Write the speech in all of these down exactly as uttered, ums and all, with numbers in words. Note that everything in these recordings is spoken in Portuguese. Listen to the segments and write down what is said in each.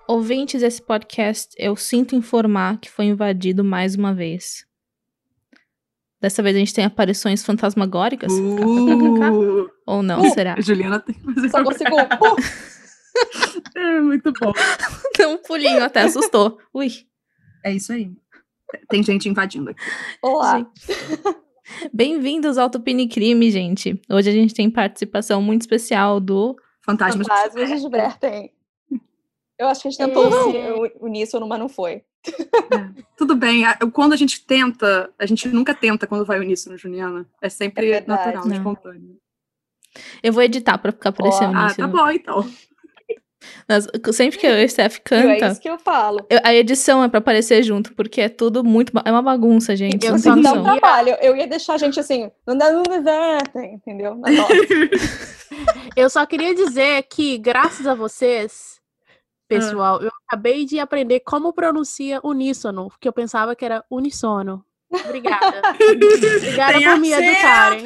Ouvintes desse podcast, eu sinto informar que foi invadido mais uma vez. Dessa vez a gente tem aparições fantasmagóricas? Uh, Ou não, uh, será? A Juliana tem que fazer. Só consigo. Uh. É muito bom. Deu um pulinho até, assustou. Ui. É isso aí. Tem gente invadindo aqui. Olá. Gente. Bem-vindos ao Tupini Crime, gente. Hoje a gente tem participação muito especial do... Fantasmas, Fantasmas de Gilberten. Eu acho que a gente tentou é... esse uníssono, mas não foi. É, tudo bem. Quando a gente tenta, a gente nunca tenta quando vai uníssono, Juliana. É sempre é natural, não. espontâneo. Eu vou editar pra ficar parecendo oh, uníssono. Ah, tá bom, então. Mas, sempre que eu e o Steph canta... É isso que eu falo. Eu, a edição é pra aparecer junto, porque é tudo muito... É uma bagunça, gente. Eu não só tem dá um noção. trabalho. Eu ia deixar a gente assim... Não dá no divertem, entendeu? Eu só queria dizer que, graças a vocês, pessoal, ah. eu acabei de aprender como pronuncia uníssono, porque eu pensava que era unissono. Obrigada. Obrigada Tem por me educarem.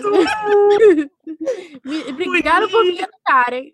Obrigada por me educarem.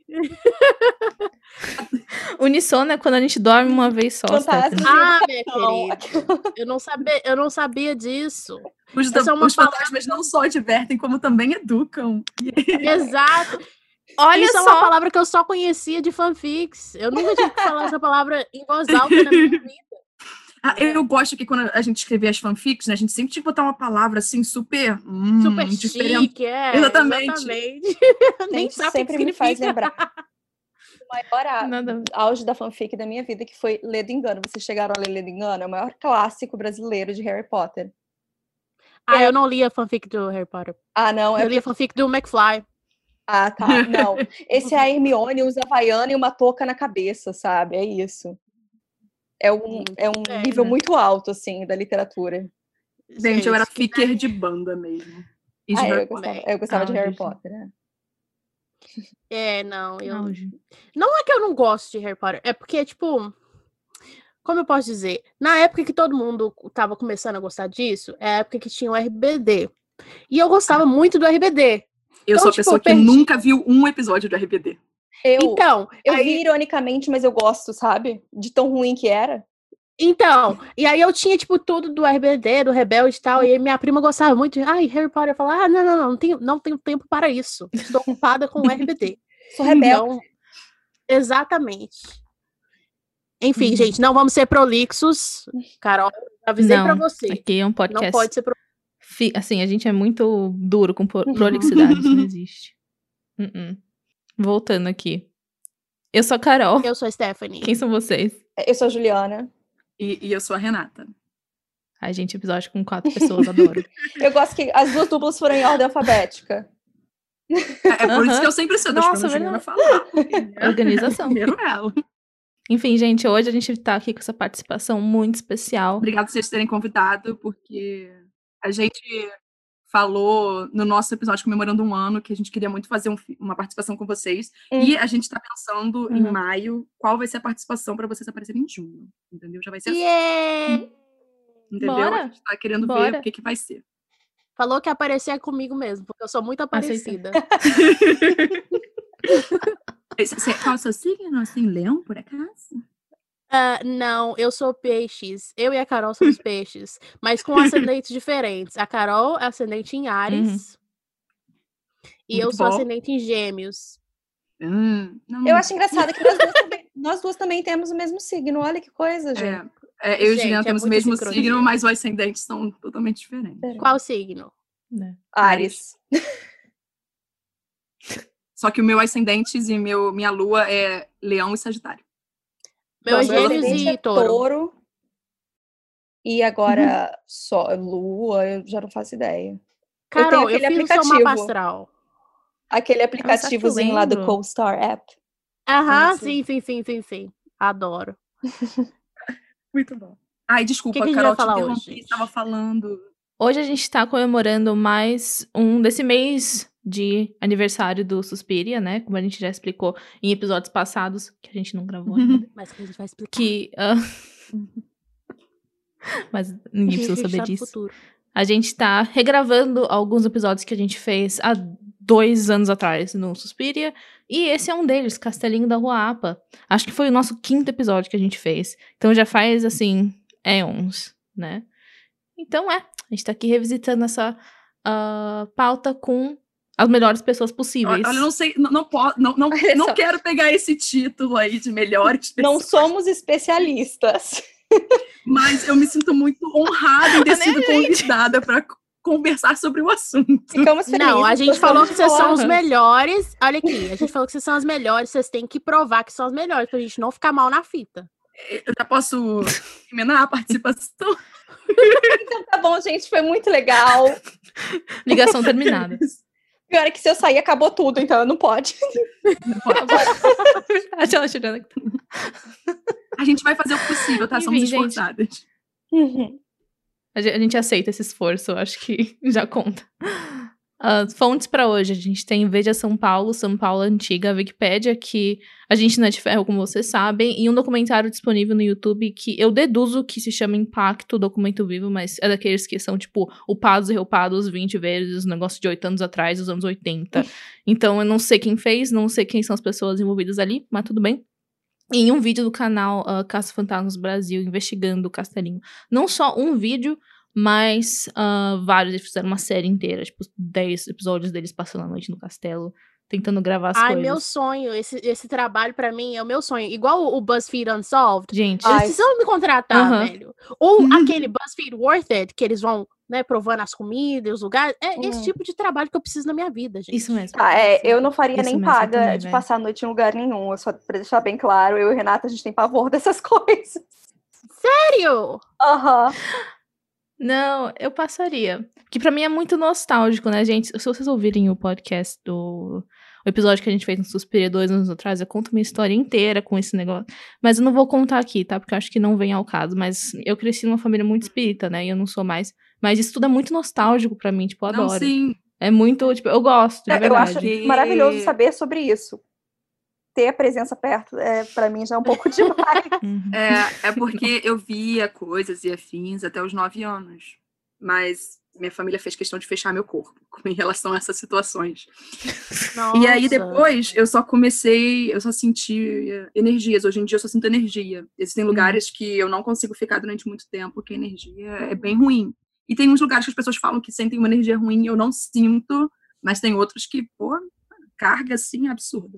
Unissono é quando a gente dorme uma vez só. Ah, minha querida. Eu não sabia, eu não sabia disso. Os, da, é os fantasmas não só divertem, como também educam. Exato. Olha Isso só. é uma palavra que eu só conhecia de fanfics. Eu nunca tive que falar essa palavra em voz alta na minha vida. Ah, eu gosto que quando a gente escrevia as fanfics, né, a gente sempre tinha que botar uma palavra assim super... Hum, super diferente. Chique, é. Exatamente. exatamente. Nem sabe sempre me faz lembrar. O maior Nada. auge da fanfic da minha vida, que foi Ledo Engano. Vocês chegaram a ler Ledo Engano? É o maior clássico brasileiro de Harry Potter. Ah, é... eu não li a fanfic do Harry Potter. Ah, não. Eu é li a fanfic do McFly. Ah, tá. Não. Esse é a Hermione, usa havaiana e uma touca na cabeça, sabe? É isso. É um, é um é, nível né? muito alto, assim, da literatura. Gente, Gente eu era fiquer de banda mesmo. E de ah, Harry eu gostava, eu gostava ah, de Harry Potter, né? É, não. Eu... Não, não é que eu não gosto de Harry Potter. É porque, tipo... Como eu posso dizer? Na época que todo mundo tava começando a gostar disso, é a época que tinha o R B D. E eu gostava muito do R B D. Eu então, sou a tipo, pessoa que perdi. nunca viu um episódio do R B D. Eu, então, eu aí... vi ironicamente, mas eu gosto, sabe? De tão ruim que era. Então, e aí eu tinha, tipo, tudo do R B D, do Rebelde e tal, e aí minha prima gostava muito de, ai, Harry Potter, eu falava, ah, não, não, não, não tenho, não tenho tempo para isso. Estou ocupada com o R B D. Sou rebelde. Então, exatamente. Enfim, hum. gente, não vamos ser prolixos. Carol, avisei não, pra você. Aqui é um podcast. Não pode ser prolixo. Assim, a gente é muito duro com prolixidade, isso não existe. Uh-uh. Voltando aqui. Eu sou a Carol. Eu sou a Stephanie. Quem são vocês? Eu sou a Juliana. E, e eu sou a Renata. Ai, gente, episódio com quatro pessoas, adoro. Eu gosto que as duas duplas foram em ordem alfabética. É, é por uh-huh. isso que eu sempre sou Nossa, a Juliana falar. Organização. Primeiro ela. Enfim, gente, hoje a gente tá aqui com essa participação muito especial. Obrigada por vocês terem convidado, porque a gente falou no nosso episódio comemorando um ano que a gente queria muito fazer um, uma participação com vocês. Hum. E a gente tá pensando uhum. em maio qual vai ser a participação para vocês aparecerem em junho. Entendeu? Já vai ser yeah! assim. Entendeu? Bora. A gente tá querendo Bora. ver o que, que vai ser. Falou que ia aparecer comigo mesmo, porque eu sou muito aparecida. Qual é o seu signo? Assim, leão, por acaso? Uh, não, eu sou peixes. Eu e a Carol somos peixes, mas com ascendentes diferentes. A Carol é ascendente em Áries uhum. e Muito eu sou bom. ascendente em Gêmeos. Hum, não, eu acho engraçado que nós duas, também, nós duas também temos o mesmo signo. Olha que coisa, gente. É, é, eu e gente, Juliana é temos o mesmo sincronia. signo, mas os ascendentes são totalmente diferentes. Qual signo? Né. Áries. Só que o meu ascendente e meu, minha lua é Leão e Sagitário. Meu Nossa, Gêmeos e é touro. touro. E agora uhum. só Lua, eu já não faço ideia. Carol, eu, eu fiz o seu mapa astral. Aquele aplicativozinho lá do CoStar App. Aham, sim, sim, sim, sim, sim. Adoro. Muito bom. Ai, desculpa, que que Carol, te interrompi, hoje, estava falando. Hoje a gente está comemorando mais um desse mês de aniversário do Suspiria, né? Como a gente já explicou em episódios passados, que a gente não gravou ainda. Mas que a gente vai explicar. Que, uh... Mas ninguém precisa saber disso. A gente tá regravando alguns episódios que a gente fez há dois anos atrás no Suspiria. E esse é um deles, Castelinho da Ruapa. Acho que foi o nosso quinto episódio que a gente fez. Então já faz, assim, éons, né? Então é, a gente tá aqui revisitando essa uh, pauta com as melhores pessoas possíveis. Olha, eu não sei, não, não, posso, não, não, não quero pegar esse título aí de melhores pessoas. Não somos especialistas. Mas eu me sinto muito honrada em ter Né, sido gente? convidada para conversar sobre o assunto. Ficamos felizes. Não, a gente gostamos falou de que vocês são os falar. melhores. Olha aqui, a gente falou que vocês são os melhores. Vocês têm que provar que são os melhores, pra gente não ficar mal na fita. Eu já posso terminar a participação? Então tá bom, gente, foi muito legal. Ligação terminada. Pior é que se eu sair, acabou tudo, então não pode. Ela chorando. A gente vai fazer o possível, tá? Somos Enfim, gente. esforçadas. Uhum. A gente, a gente aceita esse esforço, eu acho que já conta. Uh, fontes pra hoje, a gente tem Veja São Paulo, São Paulo Antiga, a Wikipédia, que a gente não é de ferro, como vocês sabem, e um documentário disponível no YouTube que eu deduzo que se chama Impacto, documento vivo, mas é daqueles que são, tipo, upados e reupados vinte vezes, um negócio de oito anos atrás, dos anos oitenta. Então, eu não sei quem fez, não sei quem são as pessoas envolvidas ali, mas tudo bem. E em um vídeo do canal uh, Caça Fantasmas Brasil, investigando o Castelinho. Não só um vídeo, mas uh, vários. Eles fizeram uma série inteira, tipo, dez episódios deles passando a noite no castelo, tentando gravar as Ai, coisas. meu sonho. Esse, esse trabalho, pra mim, é o meu sonho. Igual o, o BuzzFeed Unsolved. Gente, Ai, Eles precisam me contratar, Aham. velho. Ou aquele BuzzFeed Worth It, que eles vão, né, provando as comidas, os lugares. É Hum. esse tipo de trabalho que eu preciso na minha vida, gente. isso mesmo. Ah, é, eu não faria Isso nem mesmo, eu paga também, de velho. passar a noite em lugar nenhum. Eu só pra deixar bem claro, eu e o Renata, a gente tem pavor dessas coisas. Sério? Aham. Não, eu passaria. Que pra mim é muito nostálgico, né, gente? Se vocês ouvirem o podcast do... O episódio que a gente fez no Suspiria dois anos atrás, eu conto minha história inteira com esse negócio. Mas eu não vou contar aqui, tá? Porque eu acho que não vem ao caso. Mas eu cresci numa família muito espírita, né? E eu não sou mais. Mas isso tudo é muito nostálgico pra mim, tipo, eu Não, adoro. sim. É muito, tipo, eu gosto, de É, eu verdade. acho verdade. maravilhoso saber sobre isso. Ter a presença perto, é, pra mim, já é um pouco demais. Uhum. É, é porque eu via coisas e afins até os nove anos. Mas minha família fez questão de fechar meu corpo em relação a essas situações. E aí, Nossa. depois, eu só comecei, eu só senti energias. Hoje em dia, eu só sinto energia. Existem lugares que eu não consigo ficar durante muito tempo, que a energia é bem ruim. E tem uns lugares que as pessoas falam que sentem uma energia ruim e eu não sinto, mas tem outros que, pô, carga, assim, absurda.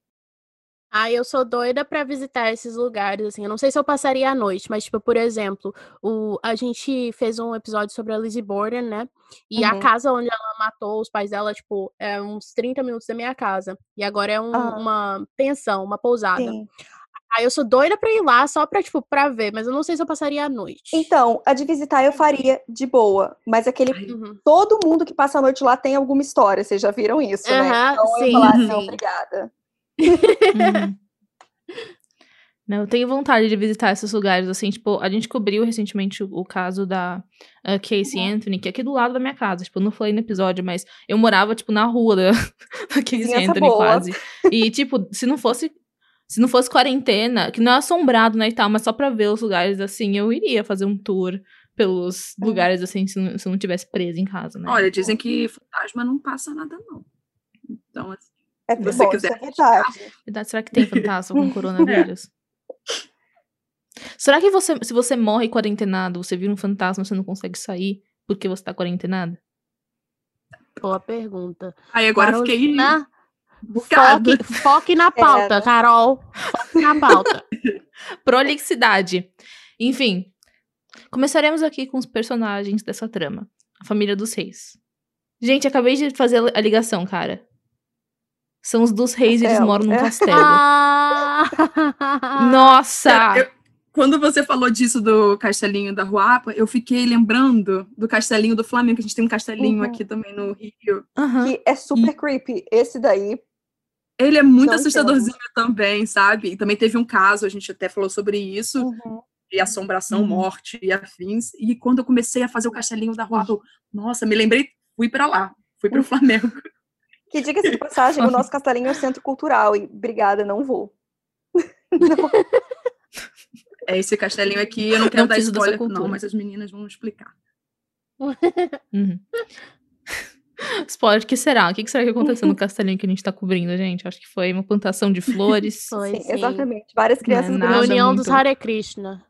Ah, eu sou doida pra visitar esses lugares, assim. Eu não sei se eu passaria a noite, mas, tipo, por exemplo, o, a gente fez um episódio sobre a Lizzie Borden, né? E a Uhum. casa onde ela matou os pais dela, tipo, é uns trinta minutos da minha casa. E agora é um- Ah. uma pensão, uma pousada. Sim. Aí eu sou doida pra ir lá só pra, tipo, pra ver, mas eu não sei se eu passaria a noite. Então, a de visitar eu faria de boa. Mas aquele. Ai, Uhum. Todo mundo que passa a noite lá tem alguma história. Vocês já viram isso, né? Aham, Então eu sim, falar, sim. não, obrigada. Uhum. Não, eu tenho vontade de visitar esses lugares, assim, tipo, a gente cobriu recentemente o, o caso da uh, Casey Uhum. Anthony, que é aqui do lado da minha casa, tipo, eu não falei no episódio, mas eu morava, tipo, na rua da, da Casey Vizinhança Anthony, boa. quase. E, tipo, se não fosse, se não fosse quarentena, que não é assombrado, né, e tal, mas só pra ver os lugares, assim, eu iria fazer um tour pelos Uhum. lugares, assim, se não, se eu não tivesse presa em casa, né. olha, dizem que fantasma não passa nada, não. Então, assim, É Se você bom, quiser. isso é verdade. Verdade, será que tem fantasma com coronavírus? Será que você, se você morre quarentenado, você vira um fantasma, você não consegue sair porque você tá quarentenado? Boa pergunta. aí agora eu fiquei Carolina, bocado. foque, foque na pauta, Era. Carol. Foque na pauta. Prolixidade. Enfim, começaremos aqui com os personagens dessa trama. A família dos reis. Gente, acabei de fazer a ligação, cara. São os dos reis e eles Castelo. moram num É. castelo. Ah! Nossa! Eu- Quando você falou disso do castelinho da Ruapa, eu fiquei lembrando do castelinho do Flamengo, que a gente tem um castelinho Uhum. aqui também no Rio. Aham. Que é super creepy. Esse daí. Ele é muito Não assustadorzinho também, sabe? E também teve um caso, a gente até falou sobre isso, Uhum. de assombração, Uhum. morte e afins. E quando eu comecei a fazer o castelinho da Ruapa, eu, nossa, me lembrei, fui pra lá, fui pro Flamengo. Que diga-se de passagem, o nosso castelinho é o centro cultural. E obrigada, não vou. É esse castelinho aqui, eu não quero Não dar preciso dessa spoiler, cultura. não, mas as meninas vão explicar. Uhum. Spoiler, o que será? O que será que aconteceu no castelinho que a gente tá cobrindo, gente? Acho que foi uma plantação de flores. Foi, Sim, sim. exatamente. Várias crianças Não é brincando. nada Reunião muito- dos Hare Krishna.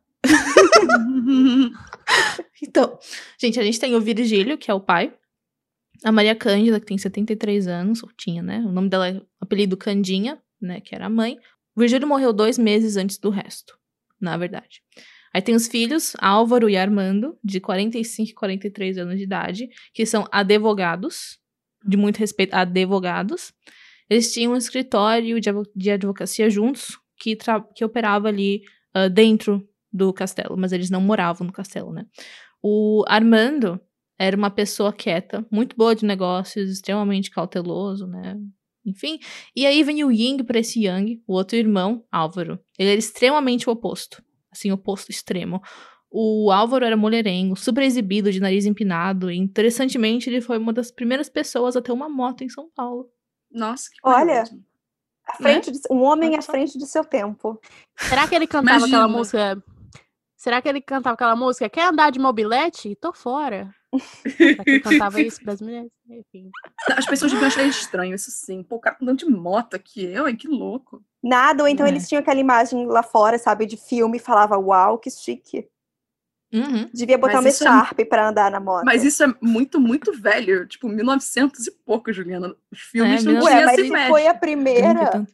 Então, gente, a gente tem o Virgílio, que é o pai. A Maria Cândida, que tem setenta e três anos, ou tinha, né? O nome dela é o apelido Candinha, né? Que era a mãe. O Virgílio morreu dois meses antes do resto, na verdade. Aí tem os filhos, Álvaro e Armando, de quarenta e cinco e quarenta e três anos de idade, que são advogados, de muito respeito, advogados. Eles tinham um escritório de, advo- de advocacia juntos, que, tra- que operava ali ah, dentro do castelo, mas eles não moravam no castelo, né? O Armando era uma pessoa quieta, muito boa de negócios, extremamente cauteloso, né? Enfim. E aí vem o Ying pra esse Yang, o outro irmão, Álvaro. Ele era extremamente o oposto. Assim, oposto extremo. O Álvaro era mulherengo, super exibido, de nariz empinado. E, interessantemente, ele foi uma das primeiras pessoas a ter uma moto em São Paulo. Nossa, que Olha, curioso. à frente de- um homem Olha à só. frente de seu tempo. Será que ele cantava aquela Imagina. música? Será que ele cantava aquela música? Quer andar de mobilete? Tô fora. Será que ele cantava isso pras mulheres? Enfim. As pessoas deviam achar estranho, isso sim. Pô, o cara andando de moto aqui, eu, hein, que louco. Nada, ou então É. eles tinham aquela imagem lá fora, sabe, de filme, e falava, uau, que chique. Uhum. Devia botar Mas uma isso é- Sharp pra andar na moto. Mas isso é muito, muito velho. Tipo, mil e novecentos e pouco, Juliana. Os filmes É, não Ué, tinham mas essa se imagem. foi a trinta e primeira, tanto.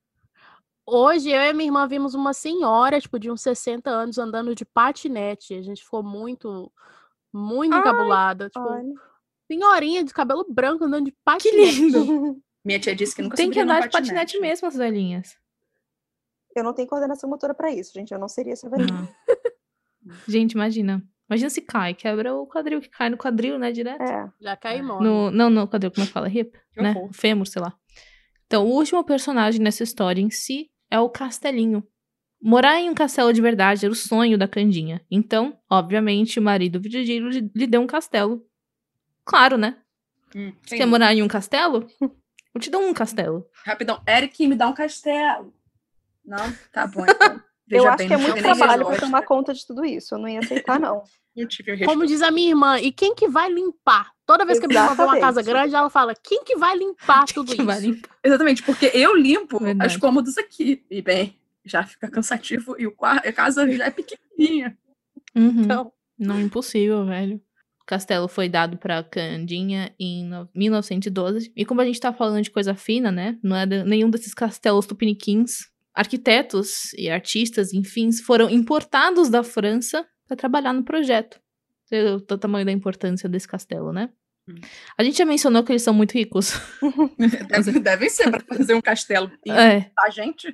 Hoje, eu e minha irmã vimos uma senhora, tipo, de uns sessenta anos, andando de patinete. A gente ficou muito, muito Ai, encabulada. Tipo, olha. senhorinha de cabelo branco andando de Que patinete. lindo! Minha tia disse que nunca Tem que subiria num andar de patinete mesmo, as velhinhas. Eu não tenho coordenação motora pra isso, gente. Eu não seria essa velhinha. Não. Gente, imagina. Imagina se cai, quebra o quadril, que cai no quadril, né, direto. É. Já cai e morre. No, não, no quadril, como é que fala? Hip, Que né? horror. O fêmur, sei lá. Então, o último personagem nessa história em si é o Castelinho. Morar em um castelo de verdade era o sonho da Candinha. Então, obviamente, o marido Virgílio lhe lhe deu um castelo. Claro, né? Hum, Você sem quer dúvida. morar em um castelo? Eu te dou um castelo. Rapidão. Eric, me dá um castelo. Não? Tá bom, então. Eu Veja acho bem, que é não muito tive nem trabalho pra resposta. tomar conta de tudo isso. Eu não ia aceitar, não. Não tive Como resposta. diz a minha irmã, e quem que vai limpar? Toda vez que a minha irmã vê uma casa Exatamente. grande, ela fala, quem que vai limpar tudo Que vai isso? limpar. Exatamente, porque eu limpo Verdade. as cômodos aqui. E, bem, já fica cansativo e o quarto, a casa já é pequenininha. Uhum. Então, Não, impossível, velho. O castelo foi dado pra Candinha em no- mil novecentos e doze. E como a gente tá falando de coisa fina, né? Não é de- nenhum desses castelos tupiniquins. Arquitetos e artistas, enfim, foram importados da França pra trabalhar no projeto. Você vê o t- tamanho da importância desse castelo, né? Hum. A gente já mencionou que eles são muito ricos. Deve, devem ser para fazer um castelo e É. a gente.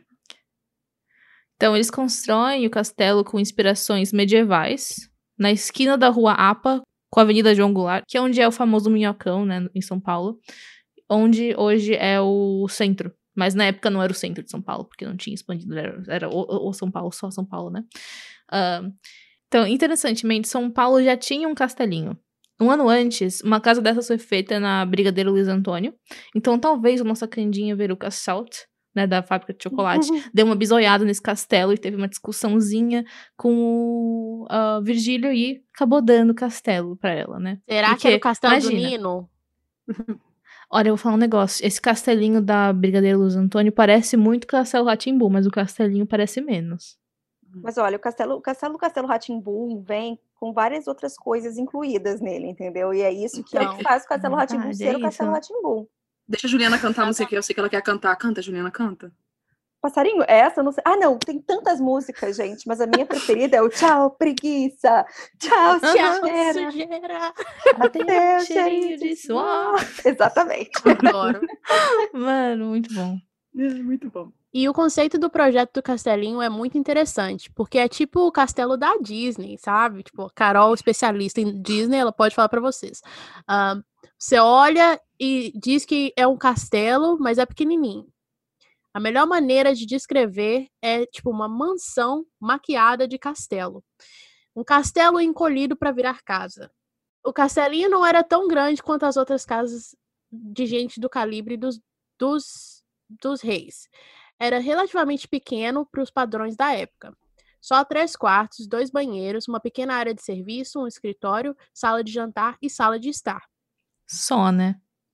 Então, eles constroem o castelo com inspirações medievais, na esquina da Rua Apa, com a Avenida João Goulart, que é onde é o famoso Minhocão, né, em São Paulo, onde hoje é o centro. Mas na época não era o centro de São Paulo, porque não tinha expandido, era, era o, o São Paulo, só São Paulo, né? Ah, então, interessantemente, São Paulo já tinha um castelinho. Um ano antes, uma casa dessas foi feita na Brigadeiro Luiz Antônio. Então, talvez a nossa Candinha Veruca Salt, né, da fábrica de chocolate, deu uma bisoiada nesse castelo e teve uma discussãozinha com o ah, Virgílio e acabou dando o castelo pra ela, né? será Porque, que era o castelo imagina, do Nino? Olha, eu vou falar um negócio. Esse castelinho da Brigadeiro Luiz Antônio parece muito Castelo Rá-Tim-Bum, mas o castelinho parece menos. Mas olha, o castelo, o castelo Castelo Rá-Tim-Bum vem com várias outras coisas incluídas nele, entendeu? E é isso que é o Então, que faz o Castelo Rá-Tim-Bum verdade, ser é o Castelo isso. Rá-Tim-Bum. Deixa a Juliana cantar a música que eu sei que ela quer cantar. Canta, Juliana, canta. Passarinho, essa eu não sei. Ah, não, tem tantas músicas, gente, mas a minha preferida é o Tchau, preguiça. Tchau, Aham. sujeira. Sujeira. Até o cheirinho de suor. Exatamente. Adoro. Mano, muito bom. É, muito bom. E o conceito do projeto do castelinho é muito interessante, porque é tipo o castelo da Disney, sabe? Tipo, a Carol, especialista em Disney, ela pode falar pra vocês. Ah, você olha e diz que é um castelo, mas é pequenininho. A melhor maneira de descrever é tipo uma mansão maquiada de castelo. Um castelo encolhido para virar casa. O castelinho não era tão grande quanto as outras casas de gente do calibre dos, dos, dos reis. Era relativamente pequeno para os padrões da época. Só três quartos, dois banheiros, uma pequena área de serviço, um escritório, sala de jantar e sala de estar. Só, né?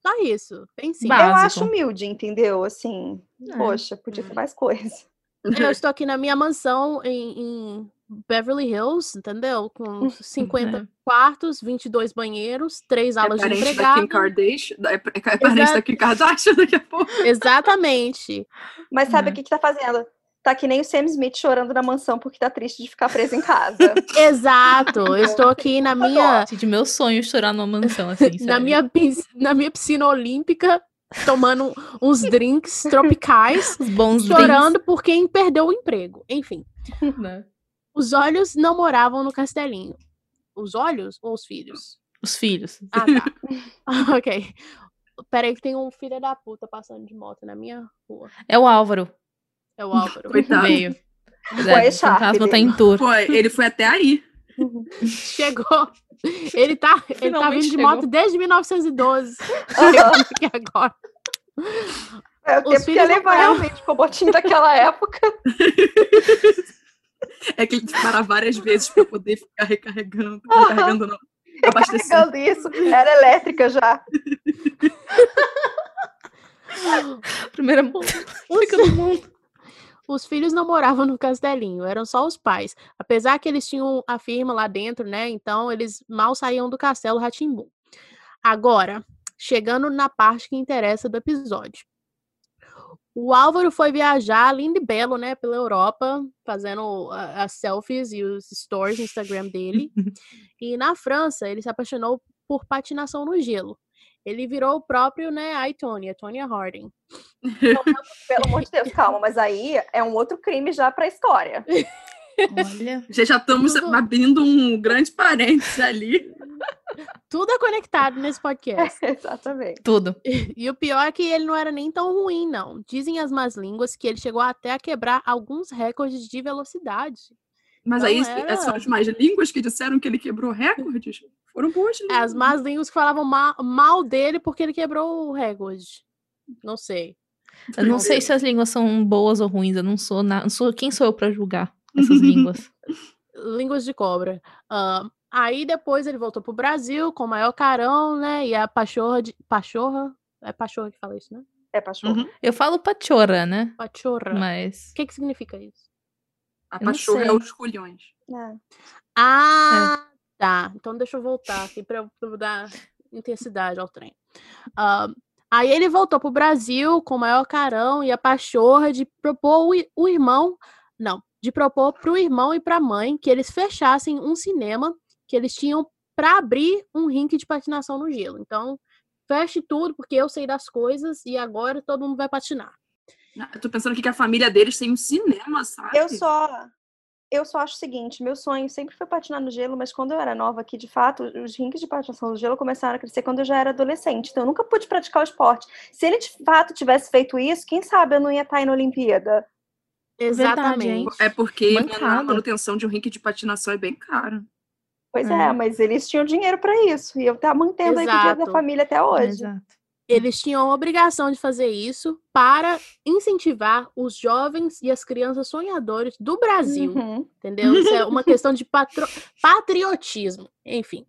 Só isso, bem simples. Básico. Eu acho humilde, entendeu? Assim, É. poxa, podia ter mais coisa. Eu estou aqui na minha mansão em, em Beverly Hills, entendeu? Com cinquenta É. quartos, vinte e dois banheiros, três É alas de parente da Kim empregado. Kardashian. É, é parente Exato. da Kim Kardashian daqui a pouco. Exatamente. Mas sabe É. o que que tá fazendo? Tá que nem o Sam Smith chorando na mansão porque tá triste de ficar preso em casa. Exato. Eu estou aqui na minha, Gente, meu sonho é chorar numa mansão, assim, na sério. minha, pis- na minha piscina olímpica, tomando uns drinks tropicais, Os bons chorando por quem perdeu o emprego. Enfim, drinks, né? os olhos não moravam no castelinho. Os olhos ou os filhos? Os filhos. Ah, tá. Ok. Peraí que tem um filho da puta passando de moto na minha rua. É o Álvaro. É o Álvaro. Coitado. Veio. Foi a É, o Sharp fantasma tá dele. em tour. Pô, ele foi até aí. Chegou. Ele tá, ele tá Finalmente vindo de chegou. moto desde mil novecentos e doze. Aham. Chegando aqui agora. É o Os tempo que filhos ia não levar moravam. realmente com o botinho daquela época. É que ele tem que parar várias vezes pra poder ficar recarregando. Recarregando não. Abastecendo. Carregando isso. Era elétrica já. Primeira música do mundo. Os filhos não moravam no castelinho, eram só os pais. Apesar que eles tinham a firma lá dentro, né? Então eles mal saíam do castelo Rá-Tim-Bum. Agora, chegando na parte que interessa do episódio. O Álvaro foi viajar lindo e belo, né, pela Europa, fazendo a- as selfies e os stories no Instagram dele. E na França, ele se apaixonou por patinação no gelo. Ele virou o próprio, né, a Tonya, a Tonya Harding. Pelo amor de Deus, calma. Mas aí é um outro crime já pra história. Olha. Já já estamos Tudo- abrindo um grande parênteses ali. Tudo é conectado nesse podcast. Exatamente. Tudo. E o pior é que ele não era nem tão ruim, não. Dizem as más línguas que ele chegou até a quebrar alguns recordes de velocidade. Mas Não aí era. essas são as mais línguas que disseram que ele quebrou recordes. Foram boas línguas. As más línguas que falavam ma- mal dele porque ele quebrou o recorde. Não sei. Eu não sei se as línguas são boas ou ruins. Eu não sou, na... não sou... Quem sou eu pra julgar essas línguas? Línguas de cobra. Ah, aí depois ele voltou pro Brasil com o maior carão, né? E a pachorra de. Pachorra? É pachorra que fala isso, né? É pachorra. Uhum. Eu falo pachorra, né? Pachorra. O Mas. que que significa isso? A Eu não pachorra sei. é os culhões. É. Ah, tá. Então deixa eu voltar aqui pra eu, pra eu dar intensidade ao trem. Ah, aí ele voltou pro Brasil com o maior carão e a pachorra de propor o, i- o irmão, não, de propor pro irmão e pra mãe que eles fechassem um cinema que eles tinham pra abrir um rink de patinação no gelo. Então, feche tudo porque eu sei das coisas e agora todo mundo vai patinar. Ah, eu tô pensando aqui que a família deles tem um cinema, sabe? Eu só. Eu só acho o seguinte, meu sonho sempre foi patinar no gelo, mas quando eu era nova aqui, de fato, os rinques de patinação no gelo começaram a crescer quando eu já era adolescente. Então eu nunca pude praticar o esporte. Se ele de fato tivesse feito isso, quem sabe eu não ia estar aí na Olimpíada. Exatamente. É porque Bancada. a manutenção de um rink de patinação é bem cara. Pois É. é, mas eles tinham dinheiro pra isso. E eu tava mantendo aí com o dinheiro da Exato. família até hoje. Exato. Eles tinham a obrigação de fazer isso para incentivar os jovens e as crianças sonhadores do Brasil. Uhum. Entendeu? Isso é uma questão de patro- patriotismo. Enfim.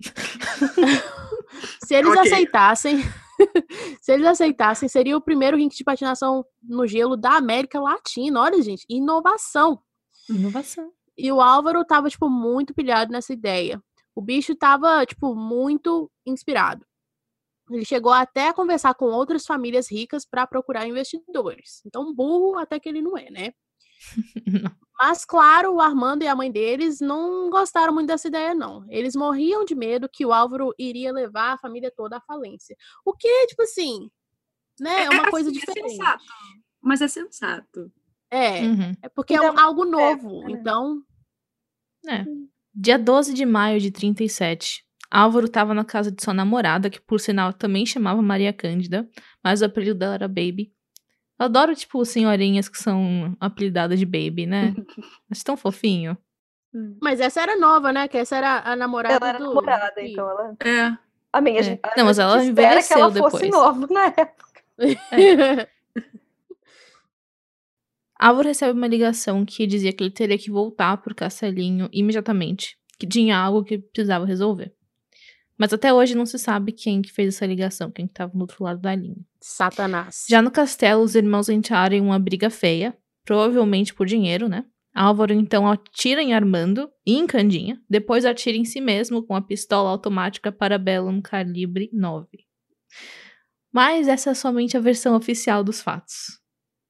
Se eles Ok. aceitassem. Se eles aceitassem, seria o primeiro rink de patinação no gelo da América Latina. Olha, gente, inovação. Inovação. E o Álvaro tava, tipo, muito pilhado nessa ideia. O bicho tava, tipo, muito inspirado. Ele chegou até a conversar com outras famílias ricas para procurar investidores. Então, burro até que ele não é, né? Mas, claro, o Armando e a mãe deles não gostaram muito dessa ideia, não. Eles morriam de medo que o Álvaro iria levar a família toda à falência. O que, tipo assim, né? É uma É, coisa assim, é diferente. sensato. Mas é sensato. É, Uhum. é porque é Então, um- algo novo. é. Então, É. Dia doze de maio de trinta e sete, Álvaro estava na casa de sua namorada, que por sinal também chamava Maria Cândida, mas o apelido dela era Baby. Eu adoro, tipo, senhorinhas que são apelidadas de Baby, né? Acho tão fofinho. mas essa era nova, né? Que essa era a namorada Ela era do... namorada, Ih. então ela. É. A minha, É. gente, a Não, mas gente ela espera que envelheceu ela fosse depois. nova na época. Álvaro recebe uma ligação que dizia que ele teria que voltar pro castelinho imediatamente, que tinha algo que precisava resolver. Mas até hoje não se sabe quem que fez essa ligação, quem que tava no outro lado da linha. Satanás. Já no castelo, os irmãos entraram em uma briga feia, provavelmente por dinheiro, né? Álvaro, então, atira em Armando e em Candinha, depois atira em si mesmo com a pistola automática Parabellum calibre nove. Mas essa é somente a versão oficial dos fatos.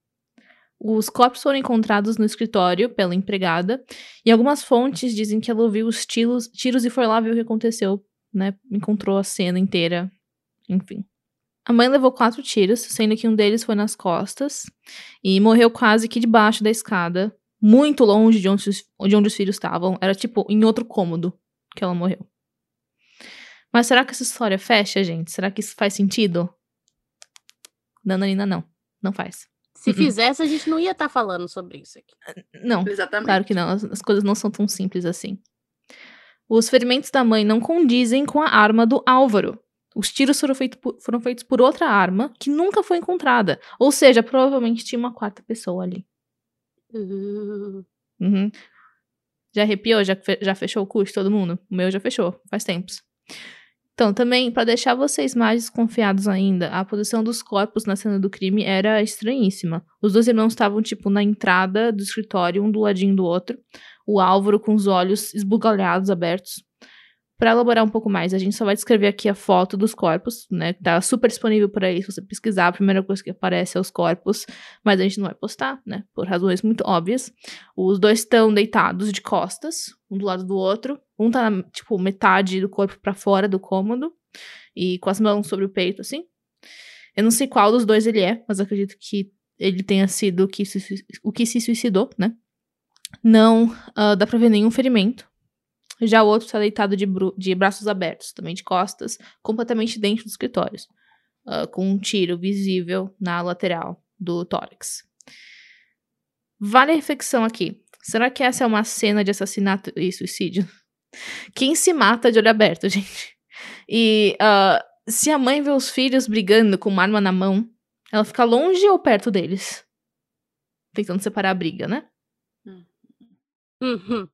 Os corpos foram encontrados no escritório pela empregada, e algumas fontes dizem que ela ouviu os tiros, tiros e foi lá ver o que aconteceu, né? Encontrou a cena inteira, enfim. A mãe levou quatro tiros, sendo que um deles foi nas costas, e morreu quase que debaixo da escada, muito longe de onde, os, de onde os filhos estavam. Era, tipo, em outro cômodo que ela morreu. Mas será que essa história fecha, gente? Será que isso faz sentido? Nananina, não. Não faz. Se Uh-uh. fizesse, a gente não ia estar tá falando sobre isso aqui. Não, Exatamente. Claro que não. As, as coisas não são tão simples assim. Os ferimentos da mãe não condizem com a arma do Álvaro. Os tiros foram, feito por, foram feitos por outra arma que nunca foi encontrada. Ou seja, provavelmente tinha uma quarta pessoa ali. Uh... Uhum. Já arrepiou? Já, já fechou o cu de todo mundo? O meu já fechou, faz tempos. Então, também, para deixar vocês mais desconfiados ainda, a posição dos corpos na cena do crime era estranhíssima. Os dois irmãos estavam, tipo, na entrada do escritório, um do ladinho do outro. O Álvaro com os olhos esbugalhados, abertos. Para elaborar um pouco mais, a gente só vai descrever aqui a foto dos corpos, né? Tá super disponível por aí, se você pesquisar, a primeira coisa que aparece é os corpos, mas a gente não vai postar, né? Por razões muito óbvias. Os dois estão deitados de costas, um do lado do outro. Um tá, na, tipo, metade do corpo para fora do cômodo e com as mãos sobre o peito, assim. Eu não sei qual dos dois ele é, mas acredito que ele tenha sido o que se, o que se suicidou, né? Não uh, dá pra ver nenhum ferimento. Já o outro está deitado de, bru- de braços abertos, também de costas, completamente dentro do escritório, uh, com um tiro visível na lateral do tórax. Vale a reflexão aqui. Será que essa é uma cena de assassinato e suicídio? Quem se mata de olho aberto, gente? E uh, se a mãe vê os filhos brigando com uma arma na mão, ela fica longe ou perto deles? Tentando separar a briga, né? Uhum.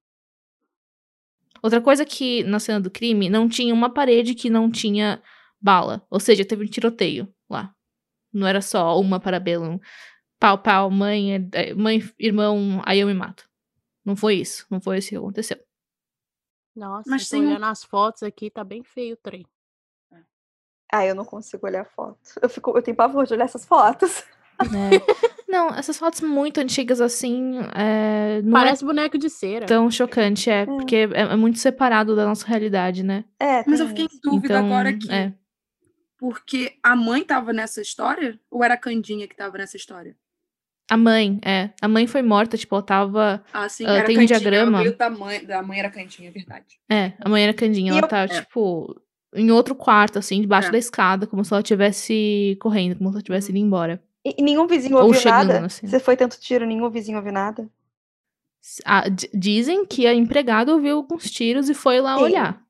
Outra coisa que, na cena do crime, não tinha uma parede que não tinha bala. Ou seja, teve um tiroteio lá. Não era só uma Parabellum. Pau, pau, mãe, mãe, irmão, aí eu me mato. Não foi isso. Não foi isso que aconteceu. Nossa, Mas tô tem um- olhando as fotos aqui, tá bem feio o trem. Ah, eu não consigo olhar foto. Eu, fico, eu tenho pavor de olhar essas fotos. É. Não, essas fotos muito antigas assim, é, não Parece boneco de cera. é tão chocante, é, porque é, é muito separado da nossa realidade, né? É, Mas tem eu fiquei isso. em dúvida Então, agora aqui. é. Porque a mãe tava nessa história? Ou era a Candinha que tava nessa história? A mãe, é. A mãe foi morta, tipo, ela tava. Ah, sim, Ah, era tem um Candinha. diagrama. Eu vi da mãe, da mãe era Candinha, é verdade. É, a mãe era Candinha, E ela eu- tá, É. tipo, em outro quarto, assim, debaixo É. da escada, como se ela estivesse correndo, como se ela estivesse indo embora. E, e nenhum vizinho Ou ouviu chegando, nada? assim. Você foi tanto tiro, nenhum vizinho ouviu nada? Ah, d- dizem que a empregada ouviu alguns tiros e foi lá Sim. olhar.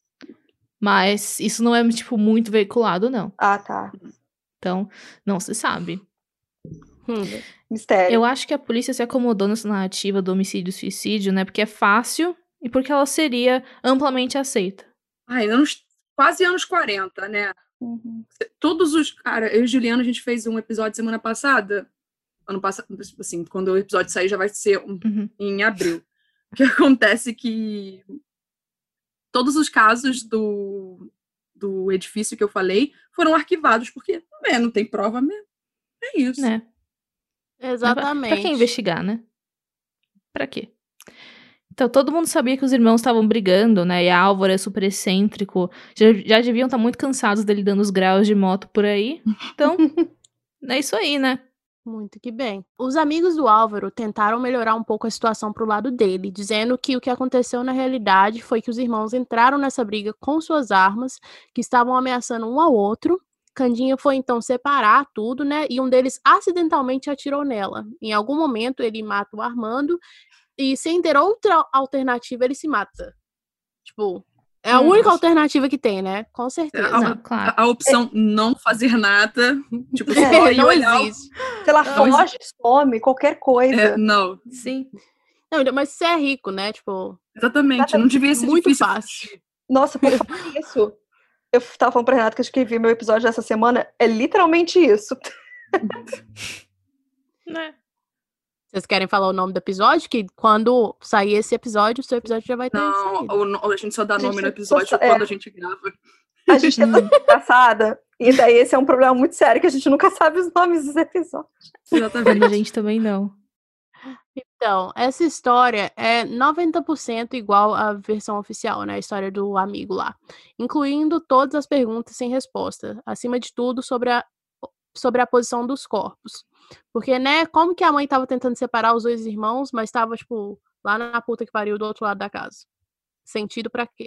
Mas isso não é, tipo, muito veiculado, não. Ah, tá. Então, não se sabe. Hum. Mistério. Eu acho que a polícia se acomodou nessa narrativa do homicídio e suicídio, né? Porque é fácil e porque ela seria amplamente aceita. Ai, anos, quase anos quarenta, né? Uhum. Todos os. Cara, eu e Juliana, a gente fez um episódio semana passada. Ano passado, assim, quando o episódio sair já vai ser um- Uhum. em abril. O que acontece que todos os casos do, do edifício que eu falei foram arquivados, porque é, não tem prova mesmo. É isso. Né? Exatamente. Pra que investigar, né? Pra quê? Então, todo mundo sabia que os irmãos estavam brigando, né? E a Álvaro é super excêntrico. Já, já deviam estar muito cansados dele dando os graus de moto por aí. Então, é isso aí, né? Muito que bem. Os amigos do Álvaro tentaram melhorar um pouco a situação pro lado dele, dizendo que o que aconteceu na realidade foi que os irmãos entraram nessa briga com suas armas, que estavam ameaçando um ao outro. Candinha foi então separar tudo, né? E um deles acidentalmente atirou nela. Em algum momento ele mata o Armando e sem ter outra alternativa ele se mata. Tipo, é a Hum, única nossa. alternativa que tem, né? Com certeza. Não, Não, claro. A, a opção não fazer nada, tipo, É, só ir não olhar. o- existe. Sei lá, Não, foge, some, qualquer coisa. É, não, Sim. Não, ainda mais se você é rico, né? Tipo, exatamente. Não devia ser muito difícil fácil. fugir. Nossa, por falar nisso, eu tava falando pra Renata que eu escrevi meu episódio dessa semana, é literalmente isso. Né? Vocês querem falar o nome do episódio? Que quando sair esse episódio, o seu episódio já vai ter Não, saído. o no- a gente só dá A gente nome no só- episódio só- quando é. a gente grava. A gente é Hum. tão engraçada, e daí esse é um problema muito sério, que a gente nunca sabe os nomes dos episódios. Exatamente. Quando a gente também não. Então, essa história é noventa por cento igual à versão oficial, né? A história do amigo lá. Incluindo todas as perguntas sem resposta. Acima de tudo, sobre a, sobre a posição dos corpos. Porque, né, como que a mãe tava tentando separar os dois irmãos, mas tava, tipo, lá na puta que pariu do outro lado da casa? Sentido pra quê?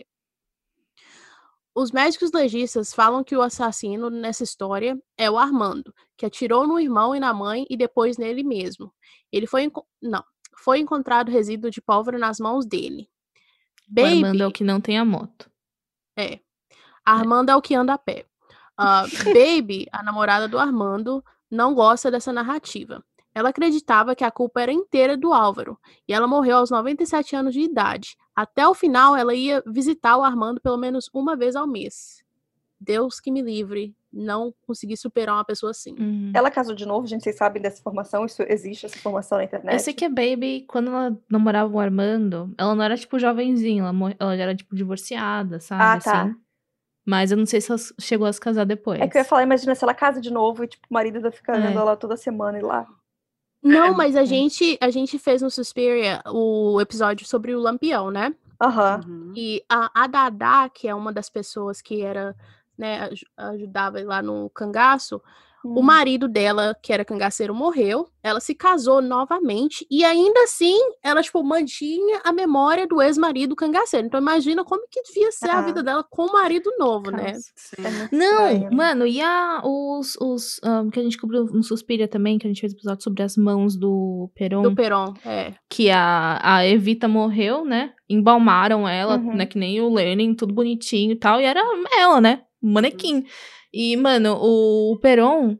Os médicos legistas falam que o assassino nessa história é o Armando, que atirou no irmão e na mãe e depois nele mesmo. Ele foi... enco- Não. Foi encontrado resíduo de pólvora nas mãos dele. O Armando Baby... é o que não tem a moto. É. Armando é o que anda a pé. Ah, Baby, a namorada do Armando, não gosta dessa narrativa. Ela acreditava que a culpa era inteira do Álvaro. E ela morreu aos noventa e sete anos de idade. Até o final, ela ia visitar o Armando pelo menos uma vez ao mês. Deus que me livre, não consegui superar uma pessoa assim. Hum. Ela casou de novo, gente, vocês sabem dessa informação? Isso existe, essa informação na internet? Eu sei que a Baby, quando ela namorava o Armando, ela não era, tipo, jovenzinha. Ela, mo- ela já era, tipo, divorciada, sabe? Ah, tá. Assim. Mas eu não sei se ela chegou a se casar depois. É que eu ia falar, imagina se ela casa de novo e tipo, o marido vai ficar É. vendo ela toda semana e lá. Não, É, mas a é. gente, a gente fez no Suspiria o episódio sobre o Lampião, né? Aham. Uhum. E a, a Dadá, que é uma das pessoas que era, né, aj- ajudava lá no cangaço, o Hum. marido dela, que era cangaceiro, morreu. Ela se casou novamente e ainda assim, ela, tipo, mantinha a memória do ex-marido cangaceiro. Então imagina como que devia ser a Ah. vida dela com o marido novo, né? Caos. Sim. É muito Não, estranho. mano, e a, os, os ahn, que a gente cobriu no Suspiria também, que a gente fez episódio sobre as mãos do Peron, Do Peron, é. que a, a Evita morreu, né? Embalmaram ela, Uhum. né? Que nem o Lenin, tudo bonitinho e tal. E era ela, né? Um manequim. E, mano, o, o Peron...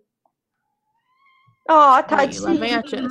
Ó, Aí, tadinho. lá vem a Jess.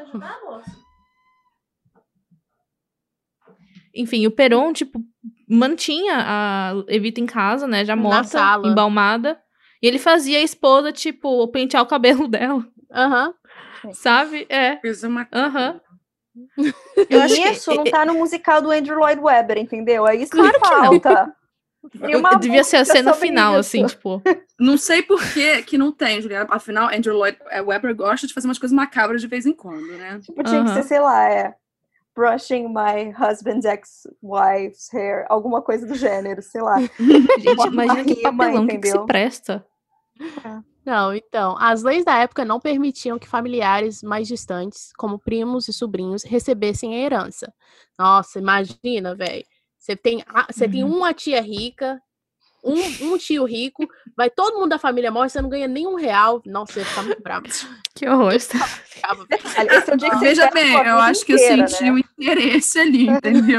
Enfim, o Peron, tipo, mantinha a Evita em casa, né? Já Na morta, sala. embalmada. E ele fazia a esposa, tipo, pentear o cabelo dela, Aham. sabe? É. Fez uma... Aham. Eu acho e que- isso não tá no musical do Andrew Lloyd Webber, entendeu? É isso que Claro que não. falta. E uma Devia ser a música cena sobre final, isso. assim, tipo. Não sei por que que não tem, Juliana. Afinal, Andrew Lloyd Webber gosta de fazer umas coisas macabras de vez em quando, né? Tipo, tinha que Aham. ser, sei lá, é brushing my husband's ex-wife's hair, alguma coisa do gênero, sei lá. Gente, Uma imagina que rima, papelão que, que se entendeu? presta. Não, então, as leis da época não permitiam que familiares mais distantes, como primos e sobrinhos, recebessem a herança. Nossa, imagina, velho. Você tem, a- você tem Uhum. uma tia rica, um, um tio rico, vai todo mundo da família morre, você não ganha nem um real. Nossa, você fica muito bravo. Que horror. Brava. Detalhe, esse é o dia que você Veja espera a bem, sua eu vida acho que eu inteira, senti né? um interesse ali, entendeu?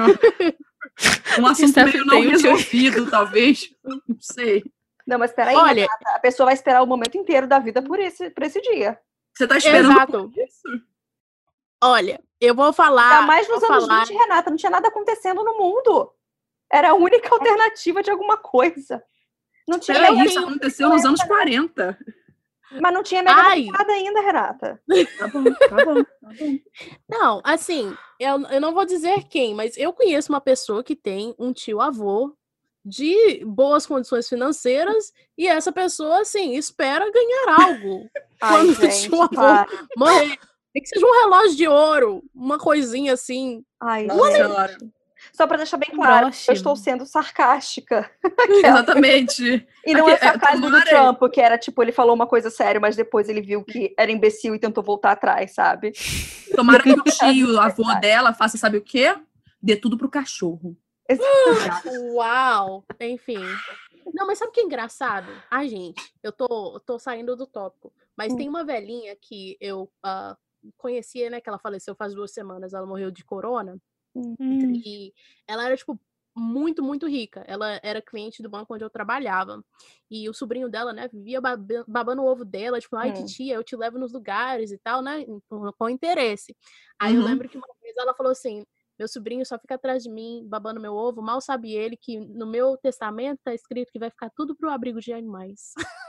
Um assunto Steph meio não tem um tio- resolvido, talvez. Não sei. Não, mas peraí, Olha- Renata, a pessoa vai esperar o momento inteiro da vida por esse, por esse dia. Você tá esperando Exato. isso? Olha, eu vou falar. Ainda mais nos vou anos falar- vinte, Renata, não tinha nada acontecendo no mundo. Era a única alternativa de alguma coisa. Não tinha Peraí, nem- isso aconteceu nos anos quarenta. Mas não tinha mega Ai. nada ainda, Renata. Tá bom, tá bom, tá bom. Não, assim, eu, eu não vou dizer quem, mas eu conheço uma pessoa que tem um tio-avô de boas condições financeiras e essa pessoa, assim, espera ganhar algo Ai, quando o gente, tio-avô para. morrer. Tem que seja um relógio de ouro, uma coisinha assim. Ai, Nossa gente. senhora. Só pra deixar bem claro, Broche. eu estou sendo sarcástica. Exatamente. E não é Aqui, é, sarcasmo do tomara- Trump, que era tipo, ele falou uma coisa séria, mas depois ele viu que era imbecil e tentou voltar atrás, sabe? Tomara que o tio, o avô dela, faça sabe o quê? Dê tudo pro cachorro. Exato. Uau! Enfim. Não, mas sabe o que é engraçado? Ai, gente, eu tô, eu tô saindo do tópico. Mas Hum. tem uma velhinha que eu ah, conhecia, né? Que ela faleceu faz duas semanas. Ela morreu de corona. Hum. E ela era, tipo, muito, muito rica. Ela era cliente do banco onde eu trabalhava. E o sobrinho dela, né, vivia babe- babando o ovo dela, tipo, ai, Hum. titia, eu te levo nos lugares e tal, né, com, com interesse. Aí eu Uhum. lembro que uma vez ela falou assim, Meu sobrinho só fica atrás de mim, babando meu ovo. Mal sabe ele que no meu testamento tá escrito que vai ficar tudo pro abrigo de animais.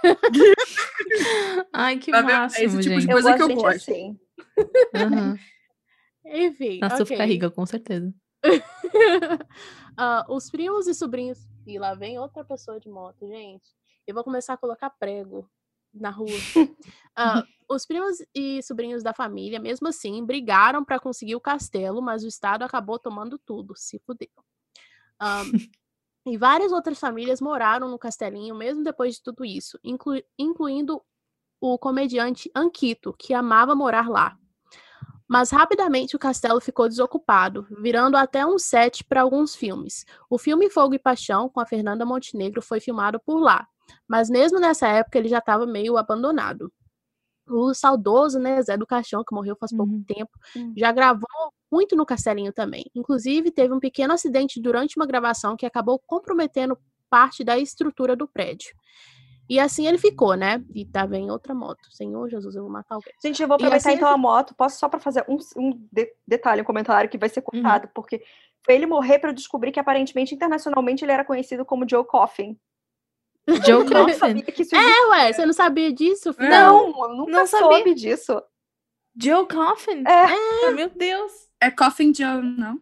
Ai, que Tá vendo? É máximo, esse tipo de gente. coisa eu que eu gosto de gente gosto. assim. Uhum. Enfim, Nossa, eu ok. ficar rica, com certeza. Ah, os primos e sobrinhos... E lá vem outra pessoa de moto, gente. Eu vou começar a colocar prego na rua. Ah, os primos e sobrinhos da família, mesmo assim, brigaram para conseguir o castelo, mas o Estado acabou tomando tudo, se fudeu. Ah, e várias outras famílias moraram no castelinho, mesmo depois de tudo isso, inclu- incluindo o comediante Anquito, que amava morar lá. Mas rapidamente o castelo ficou desocupado, virando até um set para alguns filmes. O filme Fogo e Paixão, com a Fernanda Montenegro, foi filmado por lá, mas mesmo nessa época ele já estava meio abandonado. O saudoso, né, Zé do Caixão, que morreu faz pouco Uhum. tempo, Hum. já gravou muito no castelinho também. Inclusive, teve um pequeno acidente durante uma gravação que acabou comprometendo parte da estrutura do prédio. E assim ele ficou, né? E tava em outra moto. Senhor Jesus, eu vou matar alguém. Gente, eu vou E aproveitar assim então ele a moto. Posso só para fazer um, um de- detalhe, um comentário que vai ser Uhum. cortado, porque foi ele morrer para eu descobrir que aparentemente, internacionalmente, ele era conhecido como Joe Coffin. Joe Eu não Coffin? sabia que isso existia. É, ué, você não sabia disso? filho? Não, Não, eu nunca não sabia. soube disso. Joe Coffin? É, Meu Deus. É Coffin Joe, não?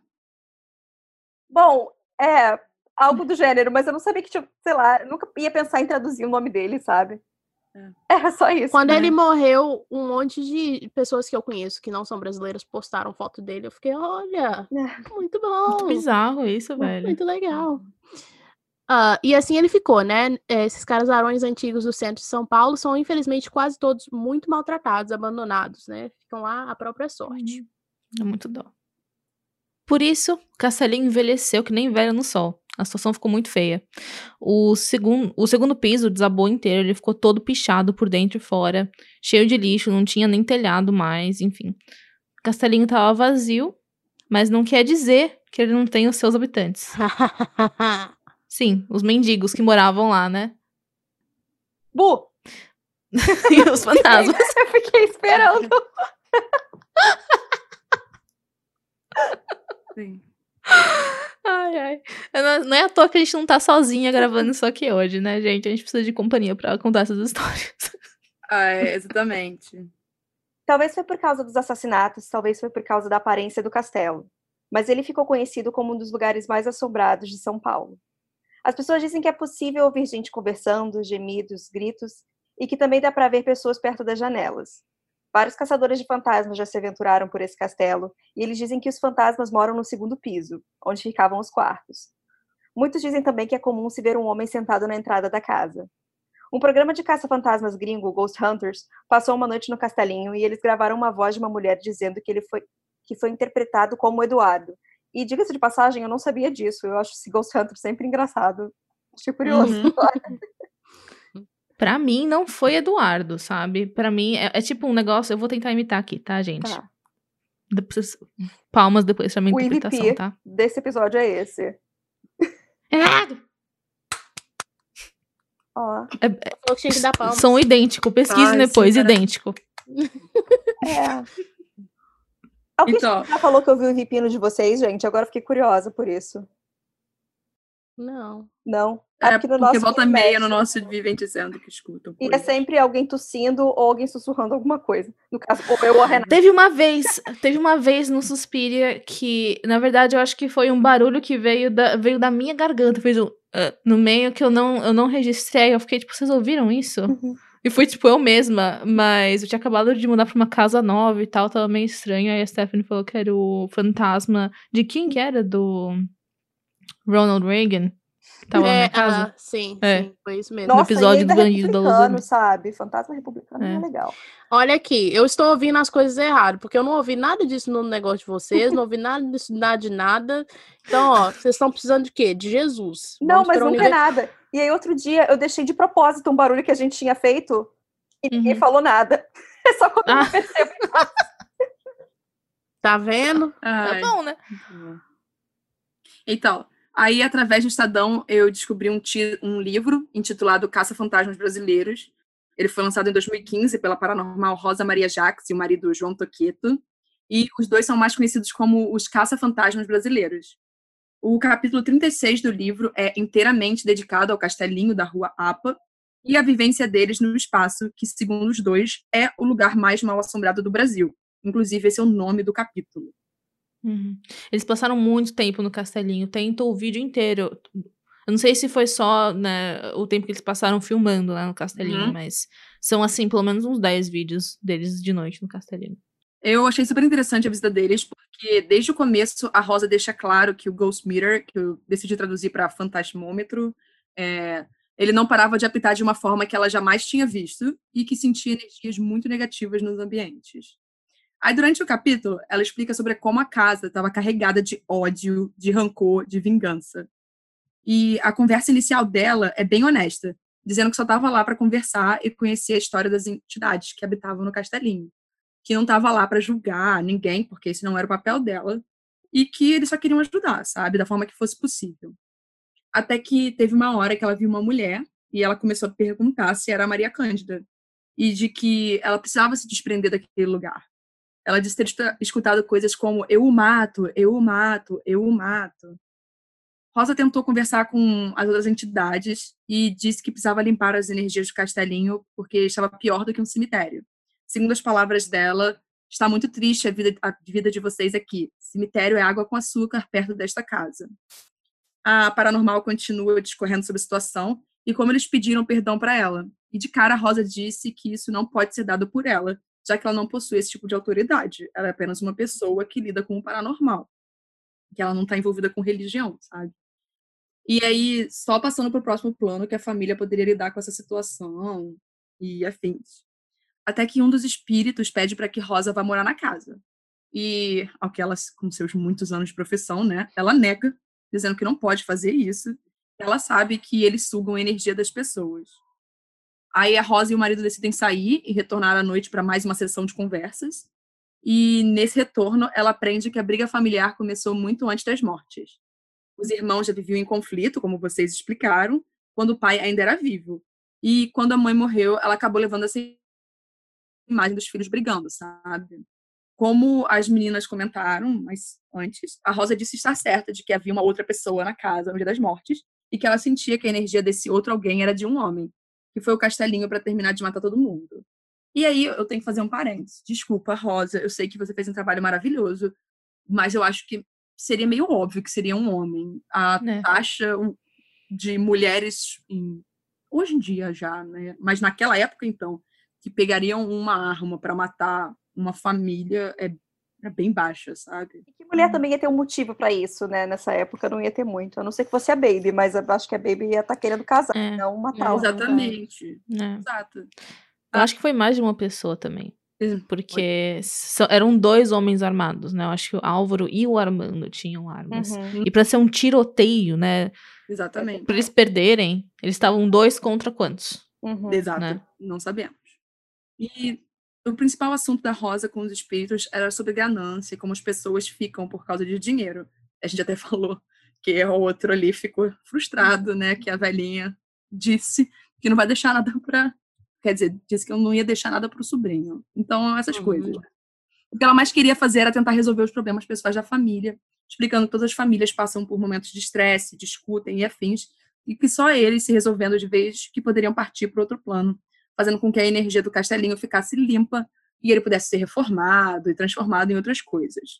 bom, é algo do gênero, mas eu não sabia que tinha, sei lá, eu nunca ia pensar em traduzir o nome dele, sabe? Era só isso. Quando É. ele morreu, um monte de pessoas que eu conheço que não são brasileiras postaram foto dele. Eu fiquei, olha, muito bom. Muito bizarro isso, velho. Muito legal. Ah, e assim ele ficou, né? Esses casarões antigos do centro de São Paulo são, infelizmente, quase todos muito maltratados, abandonados, né? Ficam lá à própria sorte. Uhum. É muito dó. Por isso, o castelinho envelheceu que nem velho no sol. A situação ficou muito feia. O, segun, o segundo piso desabou inteiro, ele ficou todo pichado por dentro e fora, cheio de lixo, não tinha nem telhado mais, enfim. O castelinho tava vazio, mas não quer dizer que ele não tem os seus habitantes. Sim, os mendigos que moravam lá, né? Bu! E os fantasmas. Eu fiquei esperando. Sim. Ai, ai. Não, não é à toa que a gente não tá sozinha gravando isso aqui hoje, né, gente? A gente precisa de companhia pra contar essas histórias. Ah, é, exatamente. Talvez foi por causa dos assassinatos, talvez foi por causa da aparência do castelo. Mas ele ficou conhecido como um dos lugares mais assombrados de São Paulo. As pessoas dizem que é possível ouvir gente conversando, gemidos, gritos, e que também dá para ver pessoas perto das janelas. Vários caçadores de fantasmas já se aventuraram por esse castelo, e eles dizem que os fantasmas moram no segundo piso, onde ficavam os quartos. Muitos dizem também que é comum se ver um homem sentado na entrada da casa. Um programa de caça-fantasmas gringo, Ghost Hunters, passou uma noite no castelinho e eles gravaram uma voz de uma mulher dizendo que ele foi, que foi interpretado como Eduardo. E, diga-se de passagem, eu não sabia disso. Eu acho esse Ghost Hunter sempre engraçado. Achei curioso. Uhum. Pra mim, não foi Eduardo, sabe? Pra mim, é, é tipo um negócio... Eu vou tentar imitar aqui, tá, gente? Tá. Depois, palmas depois pra minha O interpretação, M V P tá? desse episódio é esse. Errado! Ó. É, Falou que tinha que dar palmas. São idênticos. Pesquisem Ai, depois, sim, cara. idêntico. É. Alguém Então. já falou que eu vi o M V P no de vocês, gente? Agora eu fiquei curiosa por isso. Não. Não. É Aqui no porque nosso volta meia mexe. no nosso Vivem Dizendo que escutam. E é coisas. sempre alguém tossindo ou alguém sussurrando alguma coisa. No caso, ou eu ou a Renata. Teve uma vez, teve uma vez no Suspiria que, na verdade, eu acho que foi um barulho que veio da, veio da minha garganta. Fez um... Uh, no meio que eu não, eu não registrei. Eu fiquei, tipo, vocês ouviram isso? Uhum. E foi, tipo, eu mesma. Mas eu tinha acabado de mudar pra uma casa nova e tal. Tava meio estranho. Aí a Stephanie falou que era o fantasma... De quem que era? Do Ronald Reagan? Tava na É, minha casa? ah, sim, É. sim, foi isso mesmo. No Nossa, episódio e ainda do Bandido da republicano, Luz. sabe? Fantasma republicano É. é legal. Olha aqui, eu estou ouvindo as coisas erradas, porque eu não ouvi nada disso no negócio de vocês, não ouvi nada disso, nada de nada. Então, ó, vocês estão precisando de quê? De Jesus. Não, Vamos mas pra nunca é univer- nada. E aí, outro dia, eu deixei de propósito um barulho que a gente tinha feito e ninguém Uhum. falou nada. É só quando eu Ah. não percebo. Tá vendo? Tá Ai, bom, né? muito bom. Então, aí através do Estadão eu descobri um, ti- um livro intitulado Caça-Fantasmas Brasileiros. Ele foi lançado em dois mil e quinze pela paranormal Rosa Maria Jacques e o marido João Toqueto. E os dois são mais conhecidos como os caça-fantasmas brasileiros. O capítulo trinta e seis do livro é inteiramente dedicado ao castelinho da Rua Apa e à vivência deles no espaço, que, segundo os dois, é o lugar mais mal-assombrado do Brasil. Inclusive, esse é o nome do capítulo. Uhum. Eles passaram muito tempo no castelinho, tentam o vídeo inteiro. Eu não sei se foi só, né, o tempo que eles passaram filmando lá no castelinho, Uhum. mas são, assim, pelo menos uns dez vídeos deles de noite no castelinho. Eu achei super interessante a visita deles, porque desde o começo a Rosa deixa claro que o Ghost Meter, que eu decidi traduzir para fantasmômetro, é, ele não parava de apitar de uma forma que ela jamais tinha visto e que sentia energias muito negativas nos ambientes. Aí, durante o capítulo, ela explica sobre como a casa estava carregada de ódio, de rancor, de vingança. E a conversa inicial dela é bem honesta, dizendo que só estava lá para conversar e conhecer a história das entidades que habitavam no castelinho, que não estava lá para julgar ninguém, porque esse não era o papel dela, e que eles só queriam ajudar, sabe, da forma que fosse possível. Até que teve uma hora que ela viu uma mulher e ela começou a perguntar se era a Maria Cândida, e de que ela precisava se desprender daquele lugar. Ela disse ter escutado coisas como eu o mato, eu o mato, eu o mato. Rosa tentou conversar com as outras entidades e disse que precisava limpar as energias do castelinho porque estava pior do que um cemitério. Segundo as palavras dela, está muito triste a vida, a vida de vocês aqui. Cemitério é água com açúcar perto desta casa. A paranormal continua discorrendo sobre a situação e como eles pediram perdão para ela. E de cara, a Rosa disse que isso não pode ser dado por ela, já que ela não possui esse tipo de autoridade. Ela é apenas uma pessoa que lida com o paranormal, que ela não está envolvida com religião, sabe? E aí, só passando para o próximo plano, que a família poderia lidar com essa situação e afins. Até que um dos espíritos pede para que Rosa vá morar na casa. E, ao que ela, com seus muitos anos de profissão, né, ela nega, dizendo que não pode fazer isso. Ela sabe que eles sugam a energia das pessoas. Aí a Rosa e o marido decidem sair e retornar à noite para mais uma sessão de conversas. E, nesse retorno, ela aprende que a briga familiar começou muito antes das mortes. Os irmãos já viviam em conflito, como vocês explicaram, quando o pai ainda era vivo. E quando a mãe morreu, ela acabou levando essa imagem dos filhos brigando, sabe? Como as meninas comentaram mas antes, a Rosa disse estar certa de que havia uma outra pessoa na casa no dia das mortes e que ela sentia que a energia desse outro alguém era de um homem, que foi o castelinho para terminar de matar todo mundo. E aí eu tenho que fazer um parênteses. Desculpa, Rosa, eu sei que você fez um trabalho maravilhoso, mas eu acho que seria meio óbvio que seria um homem. A É. taxa de mulheres, em, hoje em dia já, né? Mas naquela época, então, que pegariam uma arma para matar uma família é, é bem baixa, sabe? E que mulher também ia ter um motivo para isso, né? Nessa época não ia ter muito. A não ser que fosse a Baby, mas eu acho que a Baby ia estar querendo casar, É. não matar. É, exatamente. É. Exato. Eu acho que foi mais de uma pessoa também. Porque Foi. so- eram dois homens armados, né? Eu acho que o Álvaro e o Armando tinham armas. Uhum. E pra ser um tiroteio, né? Exatamente. Pra eles perderem, eles estavam dois contra quantos? Uhum. Exato. Né? Não sabemos. E o principal assunto da Rosa com os espíritos era sobre ganância e como as pessoas ficam por causa de dinheiro. A gente até falou que o outro ali ficou frustrado, né? Que a velhinha disse que não vai deixar nada para... Quer dizer, disse que eu não ia deixar nada para o sobrinho. Então, essas Uhum. coisas. O que ela mais queria fazer era tentar resolver os problemas pessoais da família, explicando que todas as famílias passam por momentos de estresse, discutem e afins, e que só eles se resolvendo de vez que poderiam partir para outro plano, fazendo com que a energia do castelinho ficasse limpa e ele pudesse ser reformado e transformado em outras coisas.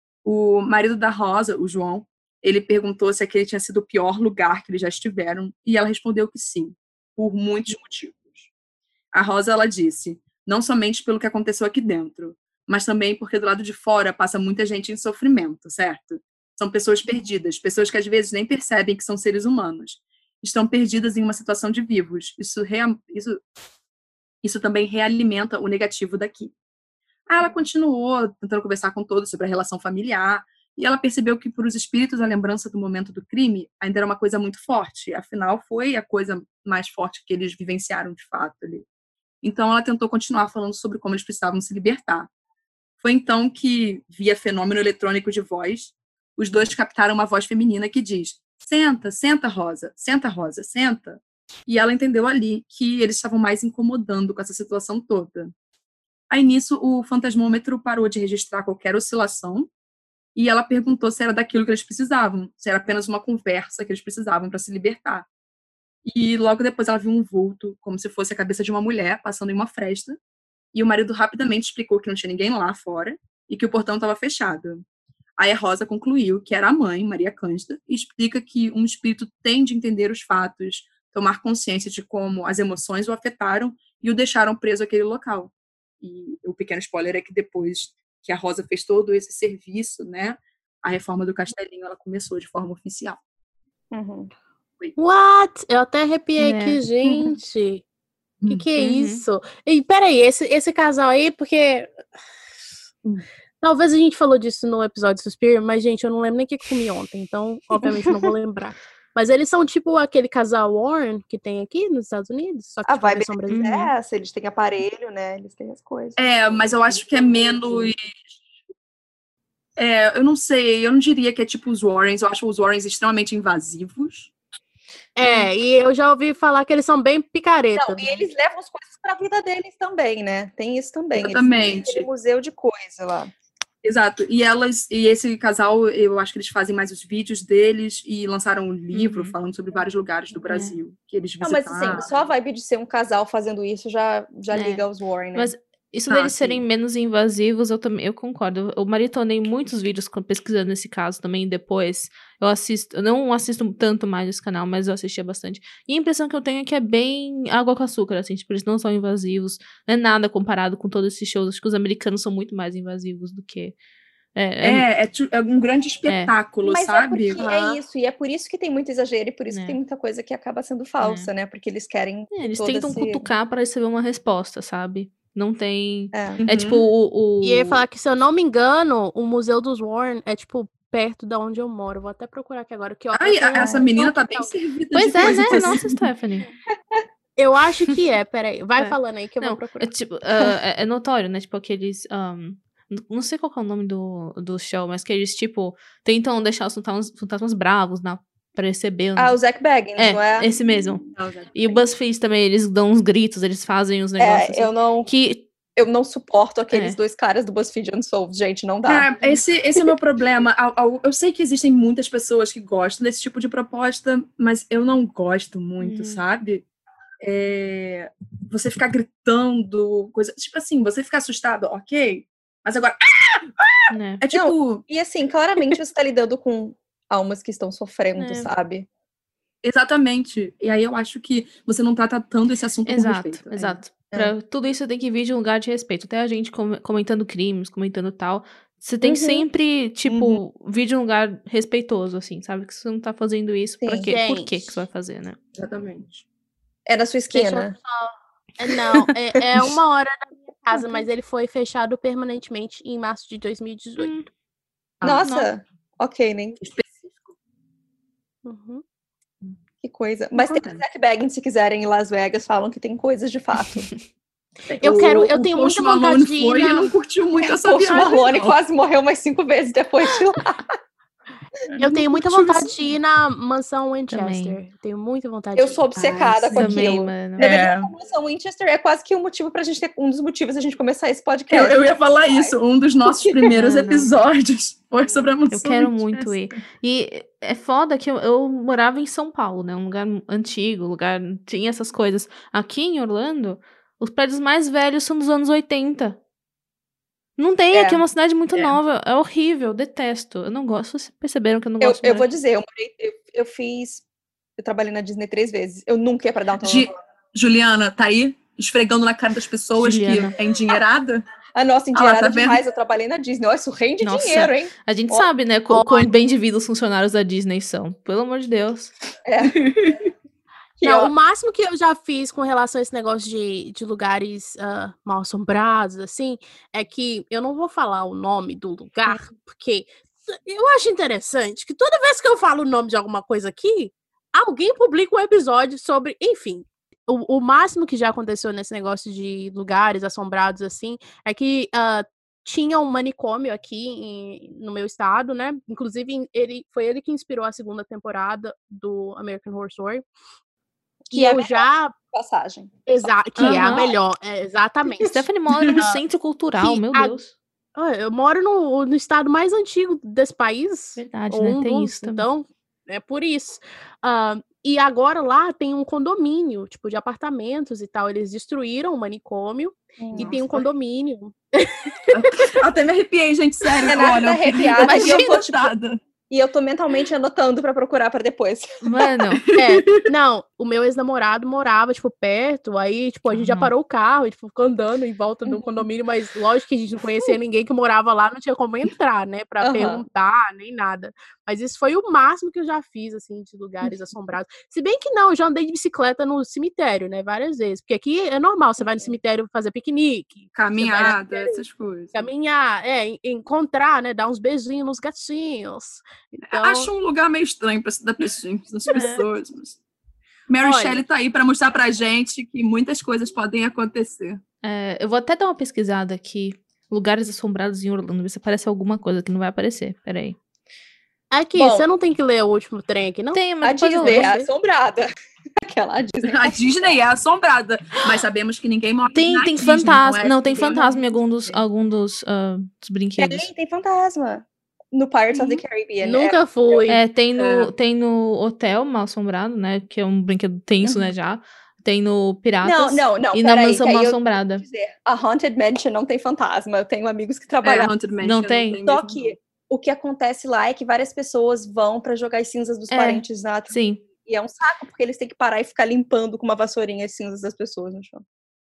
O marido da Rosa, o João, ele perguntou se aquele tinha sido o pior lugar que eles já estiveram, e ela respondeu que sim, por muitos motivos. A Rosa, ela disse, não somente pelo que aconteceu aqui dentro, mas também porque do lado de fora passa muita gente em sofrimento, certo? São pessoas perdidas, pessoas que às vezes nem percebem que são seres humanos. Estão perdidas em uma situação de vivos. Isso, rea... isso... Isso também realimenta o negativo daqui. Aí ela continuou tentando conversar com todos sobre a relação familiar, e ela percebeu que para os espíritos a lembrança do momento do crime ainda era uma coisa muito forte, afinal foi a coisa mais forte que eles vivenciaram de fato ali. Então ela tentou continuar falando sobre como eles precisavam se libertar. Foi então que, via fenômeno eletrônico de voz, os dois captaram uma voz feminina que diz: senta, senta, Rosa, senta, Rosa, senta. E ela entendeu ali que eles estavam mais incomodando com essa situação toda. Aí, nisso, o fantasmômetro parou de registrar qualquer oscilação e ela perguntou se era daquilo que eles precisavam, se era apenas uma conversa que eles precisavam para se libertar. E logo depois ela viu um vulto, como se fosse a cabeça de uma mulher, passando em uma fresta, e o marido rapidamente explicou que não tinha ninguém lá fora e que o portão estava fechado. Aí a Rosa concluiu que era a mãe, Maria Cândida, e explica que um espírito tem de entender os fatos, tomar consciência de como as emoções o afetaram e o deixaram preso àquele local. E o pequeno spoiler é que depois que a Rosa fez todo esse serviço, né, a reforma do Castelinho, ela começou de forma oficial. Uhum. What? Eu até arrepiei É. aqui, gente. O que, que é Uhum. isso? E peraí, esse, esse casal aí, porque... Talvez a gente falou disso no episódio de Suspiria, mas, gente, eu não lembro nem o que eu comi ontem, então, obviamente, eu não vou lembrar. Mas eles são tipo aquele casal Warren que tem aqui nos Estados Unidos, só que A tipo, a vibe versão deles brasileira. é essa, eles têm aparelho, né? Eles têm as coisas. É, mas eu acho que é menos... É, eu não sei, eu não diria que é tipo os Warrens, eu acho os Warrens extremamente invasivos. É, e eu já ouvi falar que eles são bem picareta. Não, e eles levam as coisas pra vida deles também, né? Tem isso também. Eles têm Exatamente. aquele museu de coisa lá. Exato. E elas, e esse casal, eu acho que eles fazem mais os vídeos deles e lançaram um livro Uhum. falando sobre vários lugares do Brasil que eles Não, mas visitaram. assim, só a vibe de ser um casal fazendo isso já, já É. liga aos Warren, né? Mas isso Ah, deles sim. serem menos invasivos, eu também eu concordo. Eu maratonei muitos vídeos com- pesquisando esse caso também depois. Eu assisto, eu não assisto tanto mais esse canal, mas eu assistia bastante. E a impressão que eu tenho é que é bem água com açúcar, assim, tipo, eles não são invasivos. Não é nada comparado com todos esses shows. Acho que os americanos são muito mais invasivos do que. É, é- É, é, tu- é um grande espetáculo, Mas é sabe? porque é isso, e é por isso que tem muito exagero, e por isso É. que tem muita coisa que acaba sendo falsa, né? Porque eles querem é, eles todo tentam esse... cutucar pra receber uma resposta, sabe? Não tem. É. Uhum. É tipo o. o... E eu ia falar que, se eu não me engano, o Museu dos Warren é, tipo, perto da onde eu moro. Vou até procurar aqui agora. Que, ó, Ai, eu tenho essa um- menina tá bem servida Pois de é, coisa. né? pra- Nossa, Stephanie. Eu acho que é, peraí. Vai É. falando aí que eu Não, vou procurar. é tipo, ah, é, é notório, né? Tipo, aqueles. ahn, n- não sei qual que é o nome do, do show, mas que eles, tipo, tentam deixar os fantasmas, fantasmas bravos na, pra receber. Ah, o Zack Baggins, não é, é? esse mesmo. Não, já- E o BuzzFeed também, eles dão uns gritos, eles fazem uns negócios É, assim. eu não, Que. eu não suporto aqueles É. dois caras do BuzzFeed Unsolved, gente, não dá. Cara, esse, esse é o meu problema. Ao- ao- Eu sei que existem muitas pessoas que gostam desse tipo de proposta, mas eu não gosto muito, Hum. sabe? É, você ficar gritando, coisa. Tipo assim, você ficar assustado, ok. Mas agora. Né? É tipo. E assim, claramente você tá lidando com almas que estão sofrendo, É. sabe? Exatamente. E aí eu acho que você não tá tratando esse assunto com Exato, respeito. É. exato. É. Pra tudo isso tem que vir de um lugar de respeito. Até a gente com- comentando crimes, comentando tal. Você tem que Uhum. sempre, tipo, vir de um lugar respeitoso, assim, sabe? Que você não tá fazendo isso. Pra Sim. quê? Por Gente. que que você vai fazer, né? Exatamente. É na sua Deixa eu esquina. só... É, não, é, é uma hora da minha casa, mas ele foi fechado permanentemente em março de dois mil e dezoito. Hum, Nossa, ok, nem Específico. Uhum. que coisa. Mas tem o Acontece. Zack Baggins, se quiserem, em Las Vegas, falam que tem coisas de fato. Eu O- quero, eu o tenho Post muita Malone vontade de ir foi na... e não curtiu muito essa Post viagem. Malone não. quase morreu umas cinco vezes depois de lá. Eu tenho Não muita curtiu vontade isso. de ir na mansão Winchester. Também. Tenho muita vontade Eu de ir. sou obcecada Ai, com também, aquilo. mano. Na É. verdade, a mansão Winchester é quase que um motivo pra gente ter um dos motivos a gente começar esse Eu, podcast. eu ia falar isso. Um dos nossos primeiros Mano. episódios foi sobre a mansão. Eu quero Winchester. muito ir. E é foda que eu, eu morava em São Paulo, né? Um lugar antigo, lugar tinha essas coisas. Aqui em Orlando, os prédios mais velhos são dos anos oitenta. Não tem, É. aqui é uma cidade muito É. nova. É horrível, detesto. Eu não gosto. Vocês perceberam que eu não Eu, gosto de eu morar vou aqui. dizer, eu, morei- eu, eu fiz. Eu trabalhei na Disney três vezes. Eu nunca ia pra Downtown. Gi- Juliana, tá aí esfregando na cara das pessoas Juliana. que é endinheirada? Ah, nossa, Ah lá, endinheirada tá vendo? demais. Eu trabalhei na Disney. Olha, isso rende Nossa. dinheiro, hein? A gente Ó, sabe, né? Qu ó. quão bem de vida os funcionários da Disney são. Pelo amor de Deus. É. Que, Não, ó, o máximo que eu já fiz com relação a esse negócio de, de lugares ah, mal assombrados, assim, é que eu não vou falar o nome do lugar, porque eu acho interessante que toda vez que eu falo o nome de alguma coisa aqui, alguém publica um episódio sobre, enfim. O, o máximo que já aconteceu nesse negócio de lugares assombrados, assim, é que ah, tinha um manicômio aqui em- no meu estado, né? Inclusive, ele, foi ele que inspirou a segunda temporada do American Horror Story. que é eu já... passagem. Exato, que é a Aham. melhor, é, exatamente. Stephanie mora no centro cultural, que meu a- Deus. Ah, eu moro no, no estado mais antigo desse país. Verdade, ou né? um Tem dos, isso também. então, é por isso. Ah, e agora lá tem um condomínio, tipo, de apartamentos e tal. Eles destruíram o manicômio e tem um Nossa. condomínio. Até me arrepiei, gente, sério. Renata Olha, tá eu fiquei arrepiada e eu tô, tipo, assustada. e eu tô mentalmente anotando pra procurar pra depois. Mano, É, não, o meu ex-namorado morava, tipo, perto, aí, tipo, a gente já Aham. parou o carro e, tipo, ficou andando em volta do condomínio, mas lógico que a gente não conhecia ninguém que morava lá, não tinha como entrar, né, pra Aham. perguntar, nem nada. Mas isso foi o máximo que eu já fiz, assim, de lugares assombrados. Se bem que não, eu já andei de bicicleta no cemitério, né, várias vezes, porque aqui é normal, você vai no cemitério fazer piquenique, Caminhada, essas coisas. caminhar, é, en- encontrar, né, dar uns beijinhos nos gatinhos. Então, Acho um lugar meio estranho pra se dar beijinhos nas pessoas. Mas... Mary Olha. Shelley tá aí pra mostrar pra gente que muitas coisas podem acontecer. é, eu vou até dar uma pesquisada aqui. Lugares assombrados em Orlando, ver se aparece alguma coisa que não vai aparecer. Peraí. aqui, Bom, você não tem que ler o último trem aqui, não? Tem, A mas depois eu Disney é leio. assombrada. Aquela Disney. A Disney é assombrada, mas sabemos que ninguém morre Tem, na tem Disney, fantasma. é Não, tem ninguém fantasma em morre na algum dos, Disney. algum dos, ah, dos brinquedos. Tem, tem fantasma. No Pirates of the Caribbean. Nunca fui. É, tem no, É. tem no Hotel Mal Assombrado, né? Que é um brinquedo tenso, né, já. Tem no É... Piratas. Não, não, não. E na peraí, Mansão que aí Mal eu Assombrada. vou dizer, a Haunted Mansion não tem fantasma. Eu tenho amigos que É, trabalham. Haunted Mansion Não tem? mesmo, Só não. que o que acontece lá é que várias pessoas vão pra jogar as cinzas dos É, parentes na Sim. e é um saco, porque eles têm que parar e ficar limpando com uma vassourinha as cinzas das pessoas no chão.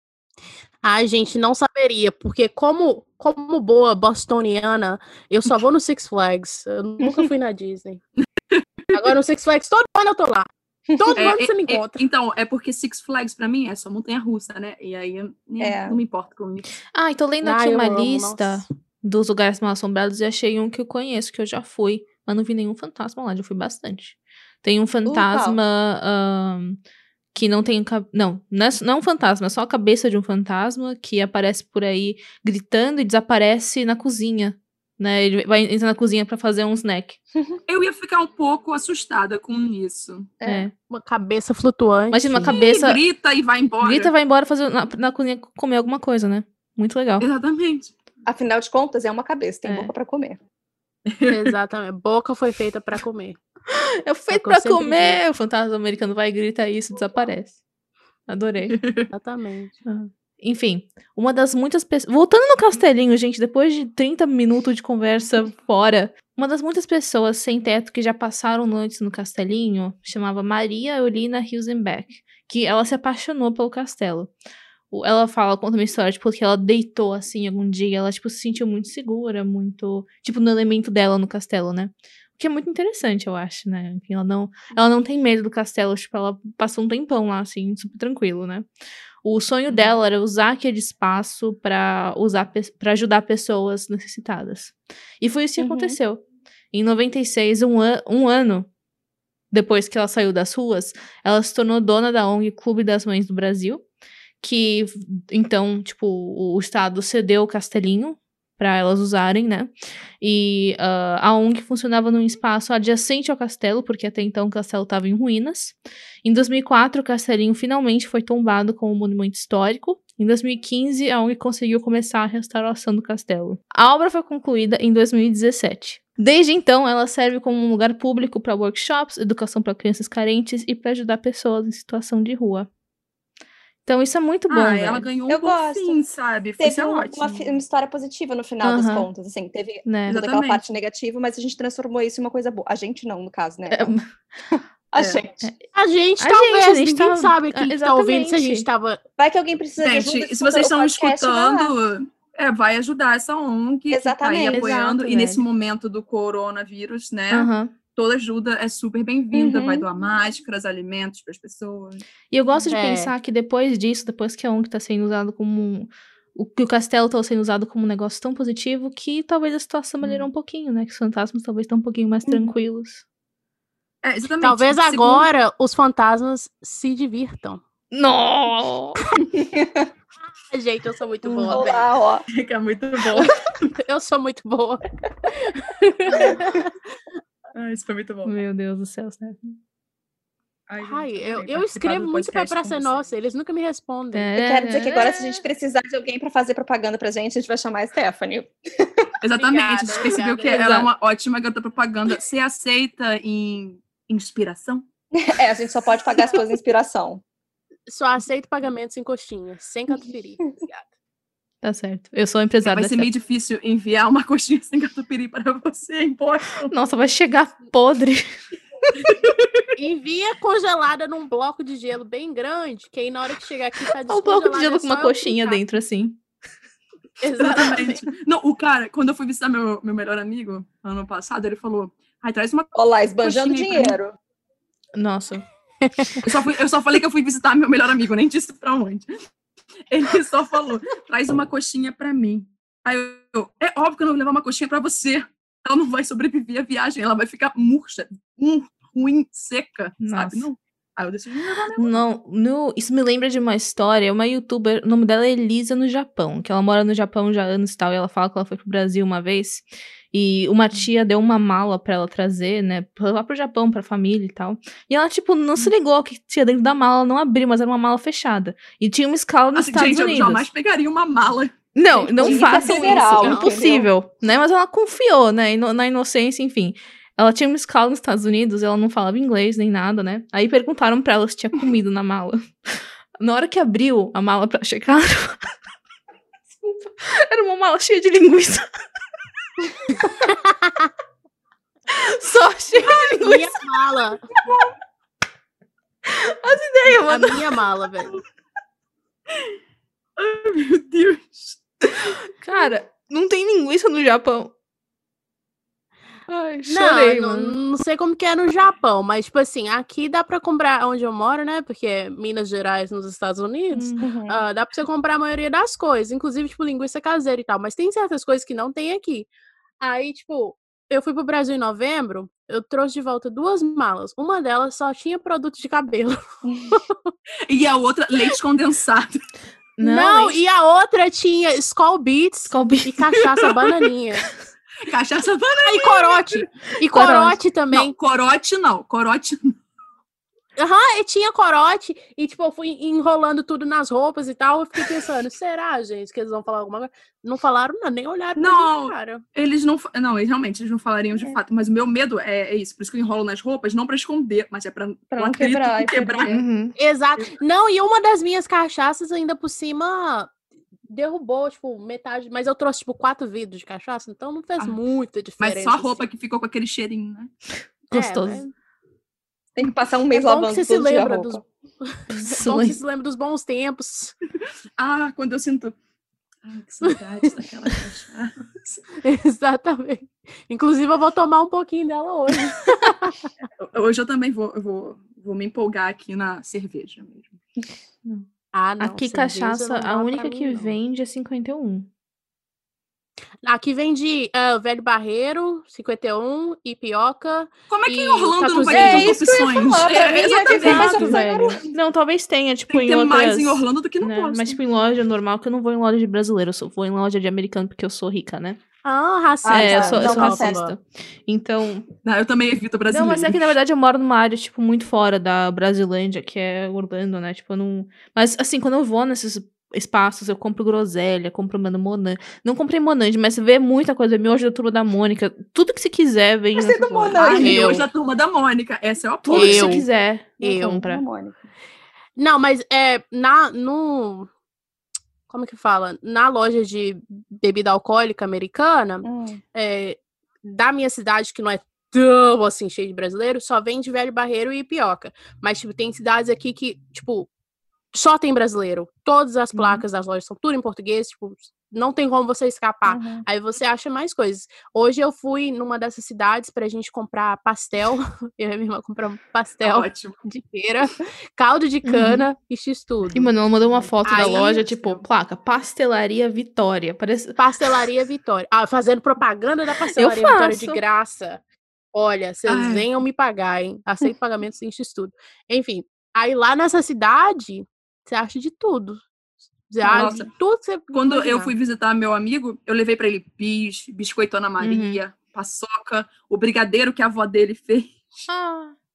Ai, gente, não saberia, porque como, como boa bostoniana, eu só vou no Six Flags. Eu nunca fui na Disney. Agora no Six Flags, todo ano eu tô lá. Todo É, ano você é, me é, encontra. então, é porque Six Flags pra mim é só montanha-russa, né? E aí eu nem- É. não me importo com isso. Ah, e tô lendo Ah, aqui eu uma amo, lista nossa. dos lugares mal assombrados e achei um que eu conheço, que eu já fui. Mas não vi nenhum fantasma lá, já fui bastante. Tem um fantasma ahn, que não tem... ca- Não, não é, não é um fantasma, é só a cabeça de um fantasma que aparece por aí gritando e desaparece na cozinha. Né? Ele vai entrar na cozinha pra fazer um snack. Eu ia ficar um pouco assustada com isso. É. Uma cabeça flutuante. Imagina uma Ele cabeça... grita e vai embora. Grita, vai embora fazer na, na cozinha comer alguma coisa, né? Muito legal. Exatamente. Afinal de contas, é uma cabeça, tem É. boca pra comer. Exatamente. Boca foi feita pra comer. Eu fui É o que eu pra sempre comer! O fantasma americano vai e grita isso e desaparece. Adorei. Exatamente. Enfim, uma das muitas pessoas. Voltando no castelinho, gente, depois de trinta minutos de conversa fora, uma das muitas pessoas sem teto que já passaram noites no castelinho chamava Maria Eulina Hilsenbeck, que ela se apaixonou pelo castelo. O- Ela fala, conta uma história, tipo, que ela deitou assim algum dia, ela, tipo, se sentiu muito segura, muito, tipo, no elemento dela no castelo, né? O que é muito interessante, eu acho, né? Enfim, ela não, ela não tem medo do castelo, tipo, ela passou um tempão lá, assim, super tranquilo, né? O sonho dela era usar aquele espaço pra usar para ajudar pessoas necessitadas. E foi isso que Uhum. aconteceu. Em noventa e seis, um, an- um ano depois que ela saiu das ruas, ela se tornou dona da O N G Clube das Mães do Brasil, que então, tipo, o Estado cedeu o castelinho para elas usarem, né? E ah, a O N G funcionava num espaço adjacente ao castelo, porque até então o castelo estava em ruínas. Em dois mil e quatro, o castelinho finalmente foi tombado como monumento histórico. Em dois mil e quinze, a O N G conseguiu começar a restauração do castelo. A obra foi concluída em dois mil e dezessete. Desde então, ela serve como um lugar público para workshops, educação para crianças carentes e para ajudar pessoas em situação de rua. Então isso é muito bom, Ah, velho. ela ganhou um Eu bom gosto. fim, sabe? Foi Teve isso é um- ótimo. uma, fi- uma história positiva no final das Aham. contas, assim, teve Né? toda aquela Exatamente. parte negativa, mas a gente transformou isso em uma coisa boa. A gente não, no caso, né? É, A É. gente. A gente, A talvez, gente, a gente ninguém tá- sabe aqui que tá ouvindo se a exatamente. gente tava... Vai que alguém precisa de ajuda. Gente, se escuta vocês o estão podcast, vai lá. escutando, é, vai ajudar essa O N G que tá aí Exatamente. apoiando. Exato, e nesse velho. momento do coronavírus, né? Aham. Toda ajuda é super bem-vinda. Uhum. Vai doar máscaras, alimentos para as pessoas. E eu gosto de É. pensar que depois disso, depois que a O N G tá sendo usado como um, o que o castelo tá sendo usado como um negócio tão positivo, que talvez a situação melhorou um pouquinho, né? Que os fantasmas talvez estão um pouquinho mais tranquilos. É, exatamente. Talvez Segundo- agora os fantasmas se divirtam. Não! Gente, eu sou muito boa, velho. Olá, ó. Fica muito bom. Eu sou muito boa. Ah, isso foi muito bom. Meu Deus do céu, Stephanie. Ai, gente, Ai, eu, adorei eu participar escrevo do muito pra podcast Praça com Nossa, vocês. eles nunca me respondem. Eu quero dizer que agora, se a gente precisar de alguém pra fazer propaganda pra gente, a gente vai chamar a Stephanie. Exatamente, Obrigada, a gente percebeu obrigada. que ela é Exato. uma ótima garota propaganda. Você aceita em inspiração? É, a gente só pode pagar as coisas em inspiração. Só aceito pagamentos em coxinha, sem catupiry. Obrigada. Tá certo. Eu sou empresária Vai da ser meio difícil enviar uma coxinha sem catupiry para você em Boston. Nossa, vai chegar podre. Envia congelada num bloco de gelo bem grande, que aí na hora que chegar aqui tá Um descongelado. bloco de gelo é com só uma eu coxinha clicar. dentro, assim. Exatamente. Não, o cara, quando eu fui visitar meu, meu melhor amigo, ano passado, ele falou, ai, traz uma Olha lá, esbanjando coxinha aí pra mim. dinheiro. Nossa. Eu só, fui, eu só falei que eu fui visitar meu melhor amigo, nem disse pra onde. Ele só falou, traz uma coxinha pra mim. Aí eu, é óbvio que eu não vou levar uma coxinha pra você. Ela não vai sobreviver à viagem, ela vai ficar murcha, hum, ruim, seca, sabe? Nossa. Não. Aí eu decidi não levar mesmo. Não, no, isso me lembra de uma história, uma youtuber, o nome dela é Elisa no Japão, que ela mora no Japão já há anos e tal, e ela fala que ela foi pro Brasil uma vez, e uma tia deu uma mala pra ela trazer, né, pra lá pro Japão, pra família e tal, e ela, tipo, não se ligou que tinha dentro da mala, ela não abriu, mas era uma mala fechada, e tinha uma escala nos Assim, Estados gente, Unidos. eu jamais pegaria uma mala. Não, Gente, não Polícia façam Federal, isso, impossível, né, mas ela confiou, né, ino- na inocência, enfim. Ela tinha uma escala nos Estados Unidos, ela não falava inglês nem nada, né? Aí perguntaram pra ela se tinha comido na mala. Na hora que abriu a mala pra checar, era uma mala cheia de linguiça. Só cheia de linguiça. Minha mala. Ideia, A mano. minha mala, velho. Ai, meu Deus. Cara, não tem linguiça no Japão. Ai, Não, chorei, não, mano. não sei como que é no Japão, mas, tipo assim, aqui dá pra comprar onde eu moro, né? Porque é Minas Gerais, nos Estados Unidos. Hum. Uhum. Ah, dá pra você comprar a maioria das coisas, inclusive, tipo, linguiça caseira e tal. Mas tem certas coisas que não tem aqui. Aí, tipo, eu fui pro Brasil em novembro, eu trouxe de volta duas malas. Uma delas só tinha produto de cabelo. E a outra, leite condensado. Não, Não, hein? e a outra tinha Skol Beats Skol Beats. e cachaça bananinha. Cachaça banana. E corote. E Corote. corote também. Não, corote não. Corote não. Aham, e tinha corote, e tipo, eu fui enrolando tudo nas roupas e tal, eu fiquei pensando, será, gente, que eles vão falar alguma coisa? Não falaram, não, nem olharam pra Não. minha cara. Eles não. fa- Não, eles realmente eles não falariam de fato. Mas o meu medo é, é isso. Por isso que eu enrolo nas roupas, não pra esconder, mas é pra, Pra o não atrito quebrar e quebrar. perder. Uhum. Exato. Não, e uma das minhas cachaças ainda por cima derrubou, tipo, metade, mas eu trouxe, tipo, quatro vidros de cachaça, então não fez Ah, muita diferença. Mas só a roupa assim. que ficou com aquele cheirinho, né? Gostoso. É, mas Tem que passar um é mês bom que lavando você se todo dia a lembra roupa. dos... é Isso bom que aí. você se lembra dos bons tempos. Ah, quando eu sinto. Ai, que saudade daquela cachaça. Exatamente. Inclusive, eu vou tomar um pouquinho dela hoje. Hoje eu também vou, eu vou, vou me empolgar aqui na cerveja mesmo. Ah, não. Aqui, cerveja cachaça, não dá a pra única mim, que não. vende é cinquenta e um. Aqui vende ah, Velho Barreiro, cinquenta e um, Ipioca. Como é que E em Orlando o não vai Catuzinho. ter É tantas isso que eu ia opções? falar, pra É, mim, aqui exatamente. tem mais Exato, opção. velho. Não, talvez tenha, tipo, Tem que em ter outras... mais em Orlando do que no né? Boston. Mas, tipo, em loja normal, que eu não vou em loja de brasileiro, eu só vou em loja de americano porque eu sou rica, né? Ah, racista. Ah, é, eu tá. sou, eu Não, sou tá racista. Então... Não, eu também evito Não, brasileiro. mas é que, na verdade, eu moro numa área, tipo, muito fora da Brasilândia, que é Orlando, né? Tipo, eu não... Mas, assim, quando eu vou nesses espaços, eu compro groselha, compro mano Monange. Não comprei Monange, mas vê muita coisa. Miojo da Turma da Mônica. Tudo que você quiser vem Gostei nessas do lojas. Monange. Ai, Eu. hoje a turma da Mônica. Essa é o Tudo apoio. que você Eu. quiser, Eu. compra. Mônica. Não, mas é na no como que fala? Na loja de bebida alcoólica americana, Hum. é, da minha cidade, que não é tão assim cheio de brasileiro, só vende Velho Barreiro e Ipioca. Mas, tipo, tem cidades aqui que, tipo, só tem brasileiro. Todas as Uhum. placas das lojas são tudo em português, tipo, não tem como você escapar. Uhum. Aí você acha mais coisas. Hoje eu fui numa dessas cidades pra gente comprar pastel. Eu e a minha irmã compramos Tá pastel ótimo. de feira, caldo de cana e x-tudo. E, mano, ela mandou uma foto da Aí, loja, meu tipo, Deus. placa, Pastelaria Vitória. Parece... Pastelaria Vitória. Ah, fazendo propaganda da Pastelaria Eu Vitória de faço. graça. Olha, vocês Ai. venham me pagar, hein? Aceito pagamentos em x-tudo. Enfim, aí lá nessa cidade, você acha de tudo. Você acha Nossa. de tudo que você Quando imaginar. eu fui visitar meu amigo, eu levei pra ele bis, biscoito Ana Maria, paçoca, o brigadeiro que a avó dele fez. Ah,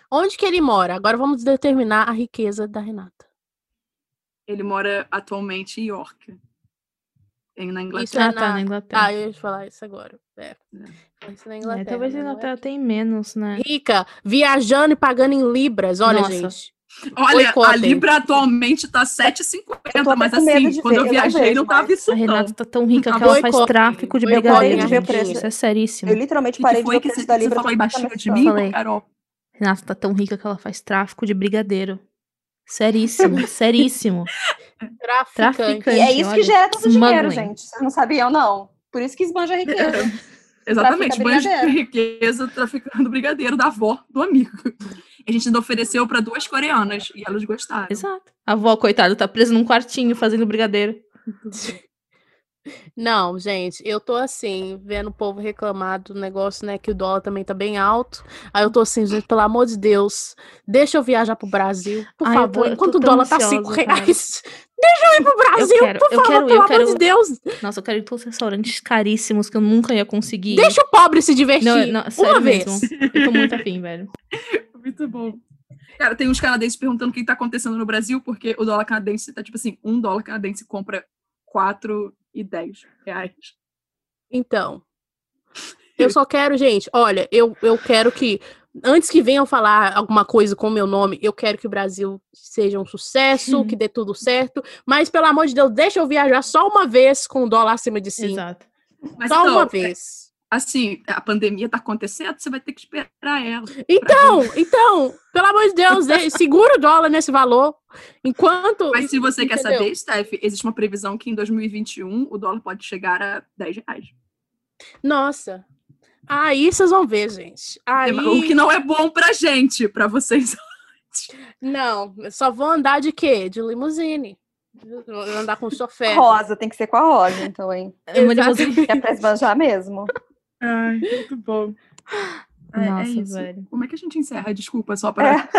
Onde que ele mora? Agora vamos determinar a riqueza da Renata. Ele mora atualmente em York, em, na Inglaterra. Isso é Ah, tá, na... na Inglaterra. Ah, eu ia falar isso agora. É. Isso na É, Inglaterra. talvez a né? Não é Inglaterra aqui. tem menos, né? Rica, viajando e pagando em libras. Olha, Nossa. gente. Olha, a Boicotem. Libra atualmente tá sete e Eu tô cinquenta, até mas com medo assim, de quando ver, eu eu não viajei vejo não tava mais. isso A Renata não. tá tão rica Tá que ela faz boicotem, tráfico de boicotem brigadeiro, a ver o gente. preço. Isso é Eu seríssimo. literalmente O que, parei que de foi ver o que preço você, da que você Libra falou aí depois que baixinho de começou. mim, Falei. Carol? Renata tá tão rica que ela faz tráfico de brigadeiro. Seríssimo, seríssimo. Traficante. E é Traficante, isso que olha. gera tanto dinheiro, Smuggling. gente. Vocês não sabiam, não? Por isso que esbanja a riqueza. Exatamente, Trafica banho de brigadeiro. riqueza traficando brigadeiro da avó do amigo. A gente ainda ofereceu para duas coreanas e elas gostaram. Exato. A avó, coitada, tá presa num quartinho fazendo brigadeiro. Não, gente, eu tô assim, vendo o povo reclamar do negócio, né, que o dólar também tá bem alto. Aí eu tô assim, gente, pelo amor de Deus, deixa eu viajar pro Brasil, por Ai, eu tô- favor, eu tô enquanto o tão dólar tá cinco ansiosa, cara. reais. Deixa eu ir pro Brasil, quero, por eu favor, quero ir, pelo eu amor quero- de Deus. Nossa, eu quero ir todos os restaurantes caríssimos que eu nunca ia conseguir. ir. Deixa o pobre se divertir Não, não, sério uma mesmo. vez. Eu tô muito afim, velho. Muito bom. Cara, tem uns canadenses perguntando o que tá acontecendo no Brasil, porque o dólar canadense tá tipo assim, um dólar canadense compra quatro e dez reais. Então, eu só quero, gente, olha, eu, eu quero que, antes que venham falar alguma coisa com o meu nome, eu quero que o Brasil seja um sucesso, que dê tudo certo, mas, pelo amor de Deus, deixa eu viajar só uma vez com o dólar acima de cinco. Exato. Mas Só então, uma vez. assim, a pandemia tá acontecendo, você vai ter que esperar ela. Então, então, pelo amor de Deus, de- segura o dólar nesse valor, enquanto... Mas se você quer entendeu? saber, Steph, existe uma previsão que em dois mil e vinte e um o dólar pode chegar a dez reais. Nossa, aí vocês vão ver, gente. Aí, O que não é bom pra gente, pra vocês. não, eu só vou andar de quê? De limusine. Vou andar com chofé. Rosa, tem que ser com a Rosa, então, hein? É uma limusine. Exatamente. Que é pra esbanjar mesmo. Ai, muito bom. É, é Nossa, isso. velho. Como é que a gente encerra? Desculpa, só pra... É.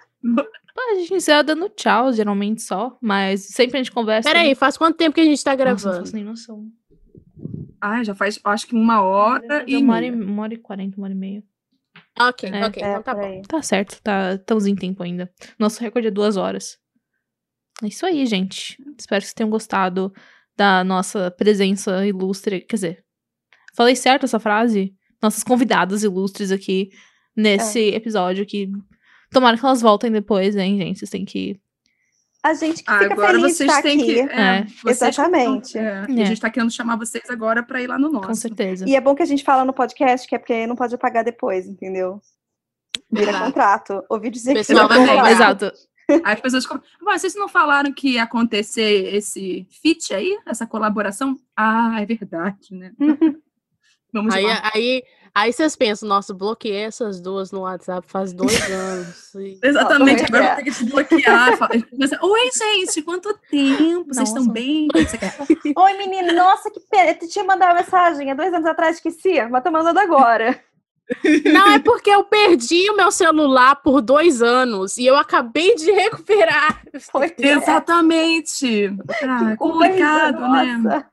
A gente encerra dando tchau, geralmente só. Mas sempre a gente conversa. Peraí, faz quanto tempo que a gente tá Nossa, não gravando? faço nem noção. Ah, já faz, acho que uma hora e Uma hora e, meia. uma hora e quarenta, uma hora e meia. Ok, É. ok, É, então tá por bom. aí. Tá certo, tá, estamos em tempo ainda. Nosso recorde é duas horas. É isso aí, gente. Espero que vocês tenham gostado da nossa presença ilustre. Quer dizer, falei certo essa frase? Nossas convidadas ilustres aqui nesse episódio que tomara que elas voltem depois, hein, gente? Vocês têm que... A gente que Ah, fica agora feliz de vocês estar têm aqui. que... É, É. vocês que Exatamente. estão- é, e É. a gente tá querendo chamar vocês agora pra ir lá no nosso. Com certeza. E é bom que a gente fala no podcast, que é porque não pode apagar depois, entendeu? Vira Exato. contrato. Ouvi dizer O que pessoal vira vai contrato. cobrar. Exato. Aí as pessoas ficam, "Mas vocês não falaram que ia acontecer esse feat aí? Essa colaboração? Ah, é verdade, né? Vamos Aí, lá. aí, aí vocês pensam, nossa, bloqueei essas duas no WhatsApp faz dois anos. E- Exatamente, Ó, agora é. eu vou ter que desbloquear. Fala- Começa, Oi, gente, quanto tempo? Vocês estão Nossa. bem? O que você quer? Oi, menino, nossa, que pena. Eu tinha mandado uma mensagem há dois anos atrás, esqueci, mas tô mandando agora. Não, é porque eu perdi o meu celular por dois anos e eu acabei de recuperar. Foi Exatamente. Ah, é Culpa aí, complicado, né? nossa.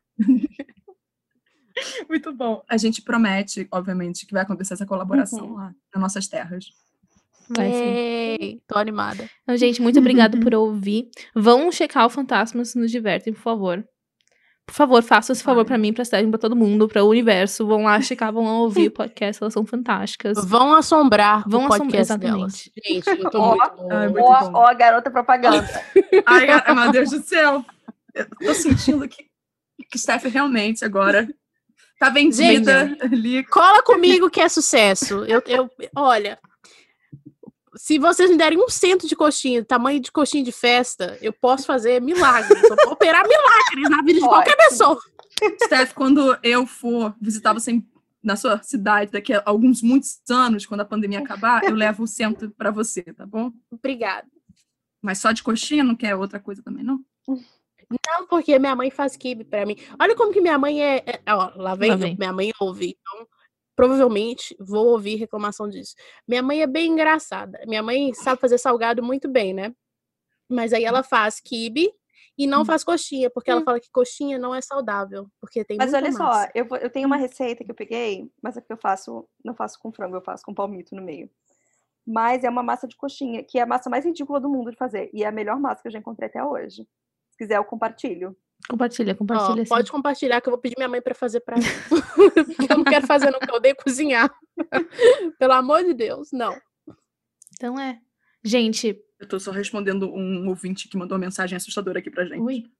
Muito bom. A gente promete, obviamente, que vai acontecer essa colaboração Uhum. lá nas nossas terras. Vai sim. Ei, tô animada. Então, gente, muito obrigada por ouvir. Vão checar o Fantasmas Nos Divertem, por favor. Por favor, façam esse favor Vai. pra mim, pra Stephanie, pra todo mundo, pra o universo. Vão lá checar, vão lá ouvir o podcast, elas são fantásticas. Vão assombrar Vão o assombrar, podcast delas. exatamente. Gente, eu tô Ó, muito... ai, muito Ó, bom. ó, a garota propaganda. Ai, ai, meu Deus do céu. Eu tô sentindo que, que Steph realmente agora tá vendida ali. Cola comigo que é sucesso. Eu, eu, olha, se vocês me derem um cento de coxinha, tamanho de coxinha de festa, eu posso fazer milagres. Eu posso operar milagres na vida de qualquer Ótimo. pessoa. Steph, quando eu for visitar você em- na sua cidade daqui a alguns muitos anos, quando a pandemia acabar, eu levo o cento pra você, tá bom? Obrigada. Mas só de coxinha, não quer outra coisa também, não? Não, porque minha mãe faz quibe pra mim. Olha como que minha mãe é... é- ó, lá vem, Lá vem. minha mãe ouve. Então, provavelmente, vou ouvir reclamação disso. Minha mãe é bem engraçada. Minha mãe sabe fazer salgado muito bem, né? Mas aí ela faz quibe e não faz coxinha, porque ela fala que coxinha não é saudável, porque tem Mas muita olha só, massa. eu, vou- eu tenho uma receita que eu peguei, mas é que eu faço, não faço com frango, eu faço com palmito no meio. mas é uma massa de coxinha, que é a massa mais ridícula do mundo de fazer. E é a melhor massa que eu já encontrei até hoje. Se quiser, eu compartilho. Compartilha, compartilha. Ó, pode compartilhar, que eu vou pedir minha mãe pra fazer pra mim. Porque eu não quero fazer, não, porque eu odeio cozinhar. Pelo amor de Deus, não. Então é. Gente... Eu tô só respondendo um ouvinte que mandou uma mensagem assustadora aqui pra gente. Ui.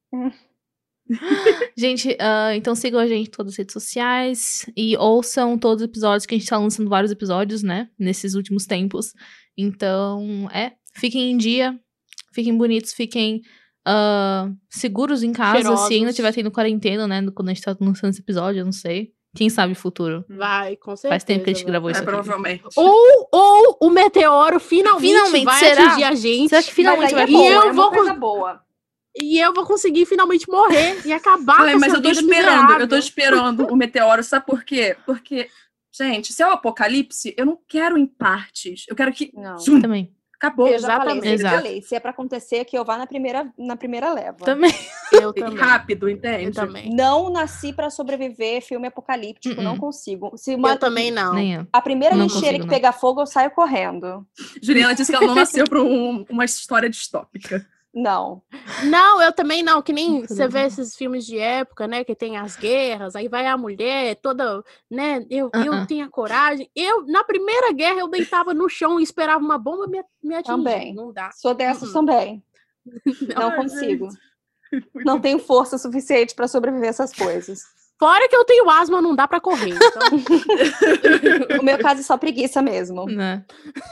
Gente, uh, então sigam a gente em todas as redes sociais e ouçam todos os episódios, que a gente tá lançando vários episódios, né? Nesses últimos tempos. Então, é. Fiquem em dia, fiquem bonitos, fiquem uh, seguros em casa, Cheirosos. se ainda estiver tendo quarentena, né? Quando a gente tá lançando esse episódio, eu não sei. Quem sabe o futuro. Vai, com certeza. Faz tempo que a gente vai. gravou isso É, aqui. provavelmente. Ou, ou o meteoro finalmente, Finalmente, vai será? atingir a gente. Será que finalmente vai Mas aí é boa, E eu é uma vou coisa boa. E eu vou conseguir finalmente morrer e acabar Ai, com mas essa eu tô vida esperando, miserável. eu tô esperando o meteoro, sabe por quê? Porque, gente, se é o apocalipse, eu não quero em partes. Eu quero que. Não. Zum, Também. acabou. Eu já falei, Exatamente. sempre Exato. falei, se é pra acontecer, que eu vá na primeira, na primeira leva. Também. Eu também. Rápido, Eu entende? também. Não nasci pra sobreviver filme apocalíptico, Uh-uh. não consigo. Se uma, Eu também não. Nem eu. a primeira Não lixeira consigo, que não. pegar fogo, eu saio correndo. Juliana disse que ela não nasceu pra um- uma história distópica. Não. Não, eu também não. Que nem Não, você vê não. esses filmes de época, né? Que tem as guerras, aí vai a mulher toda, né? Eu, eu Uh-uh. tenho a coragem. Eu, na primeira guerra, eu deitava no chão e esperava uma bomba me, me atingir. Também. Não dá. Sou dessas Uh-uh. também. Não Ai, consigo. gente. Não tenho força suficiente pra sobreviver a essas coisas. Fora que eu tenho asma, não dá pra correr. Então... O meu caso é só preguiça mesmo. Né?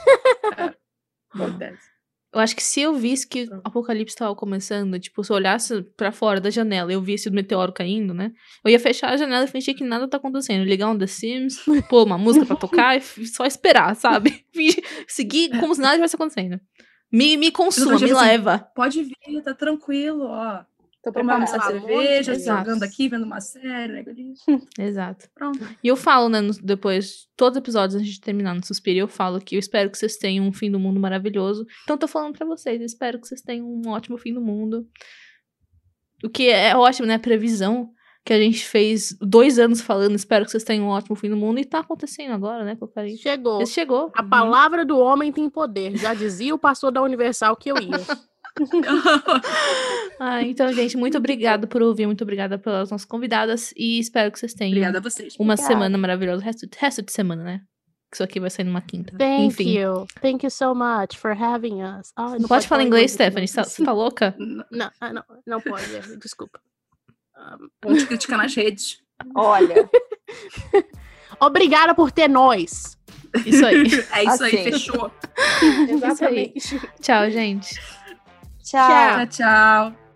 Acontece. Eu acho que se eu visse que o apocalipse tava começando, tipo, se eu olhasse pra fora da janela e eu visse o meteoro caindo, né? Eu ia fechar a janela e fingir que nada tá acontecendo. Ligar um The Sims, pôr uma música pra tocar e f- só esperar, sabe? Fingir- Seguir como se nada tivesse acontecendo. Me, me consuma, Outro dia me eu falei leva. Pode vir, tá tranquilo, ó. Tô Tomando preparada. essa Pelo amor de cerveja, Deus. jogando aqui, vendo uma série, né? Exato. Pronto. E eu falo, né, no- depois, todos os episódios, antes de terminar no Suspiro, eu falo que eu espero que vocês tenham um fim do mundo maravilhoso. Então, tô falando pra vocês, eu espero que vocês tenham um ótimo fim do mundo. O que é ótimo, né, a previsão que a gente fez dois anos falando, espero que vocês tenham um ótimo fim do mundo, e tá acontecendo agora, né, Cocarim? Chegou. Esse chegou. A palavra do homem tem poder. Já dizia o pastor da Universal que eu ia. Ah, então, gente, muito obrigada por ouvir, muito obrigada pelas nossas convidadas, e espero que vocês tenham Obrigada a vocês. uma Obrigada. semana maravilhosa, resto, resto de semana, né? Que isso aqui vai sair numa quinta. Thank Enfim. you. Thank you so much for having us. Ah, Não pode falar inglês, aqui, Stephanie, não. você tá louca? Não, ah, não, não pode, é, desculpa. Um, Vamos te criticar nas redes. Olha, obrigada por ter nós. Isso aí. É isso aí, Assim. fechou. Exatamente. Tchau, gente. tchau. Tchau, tchau.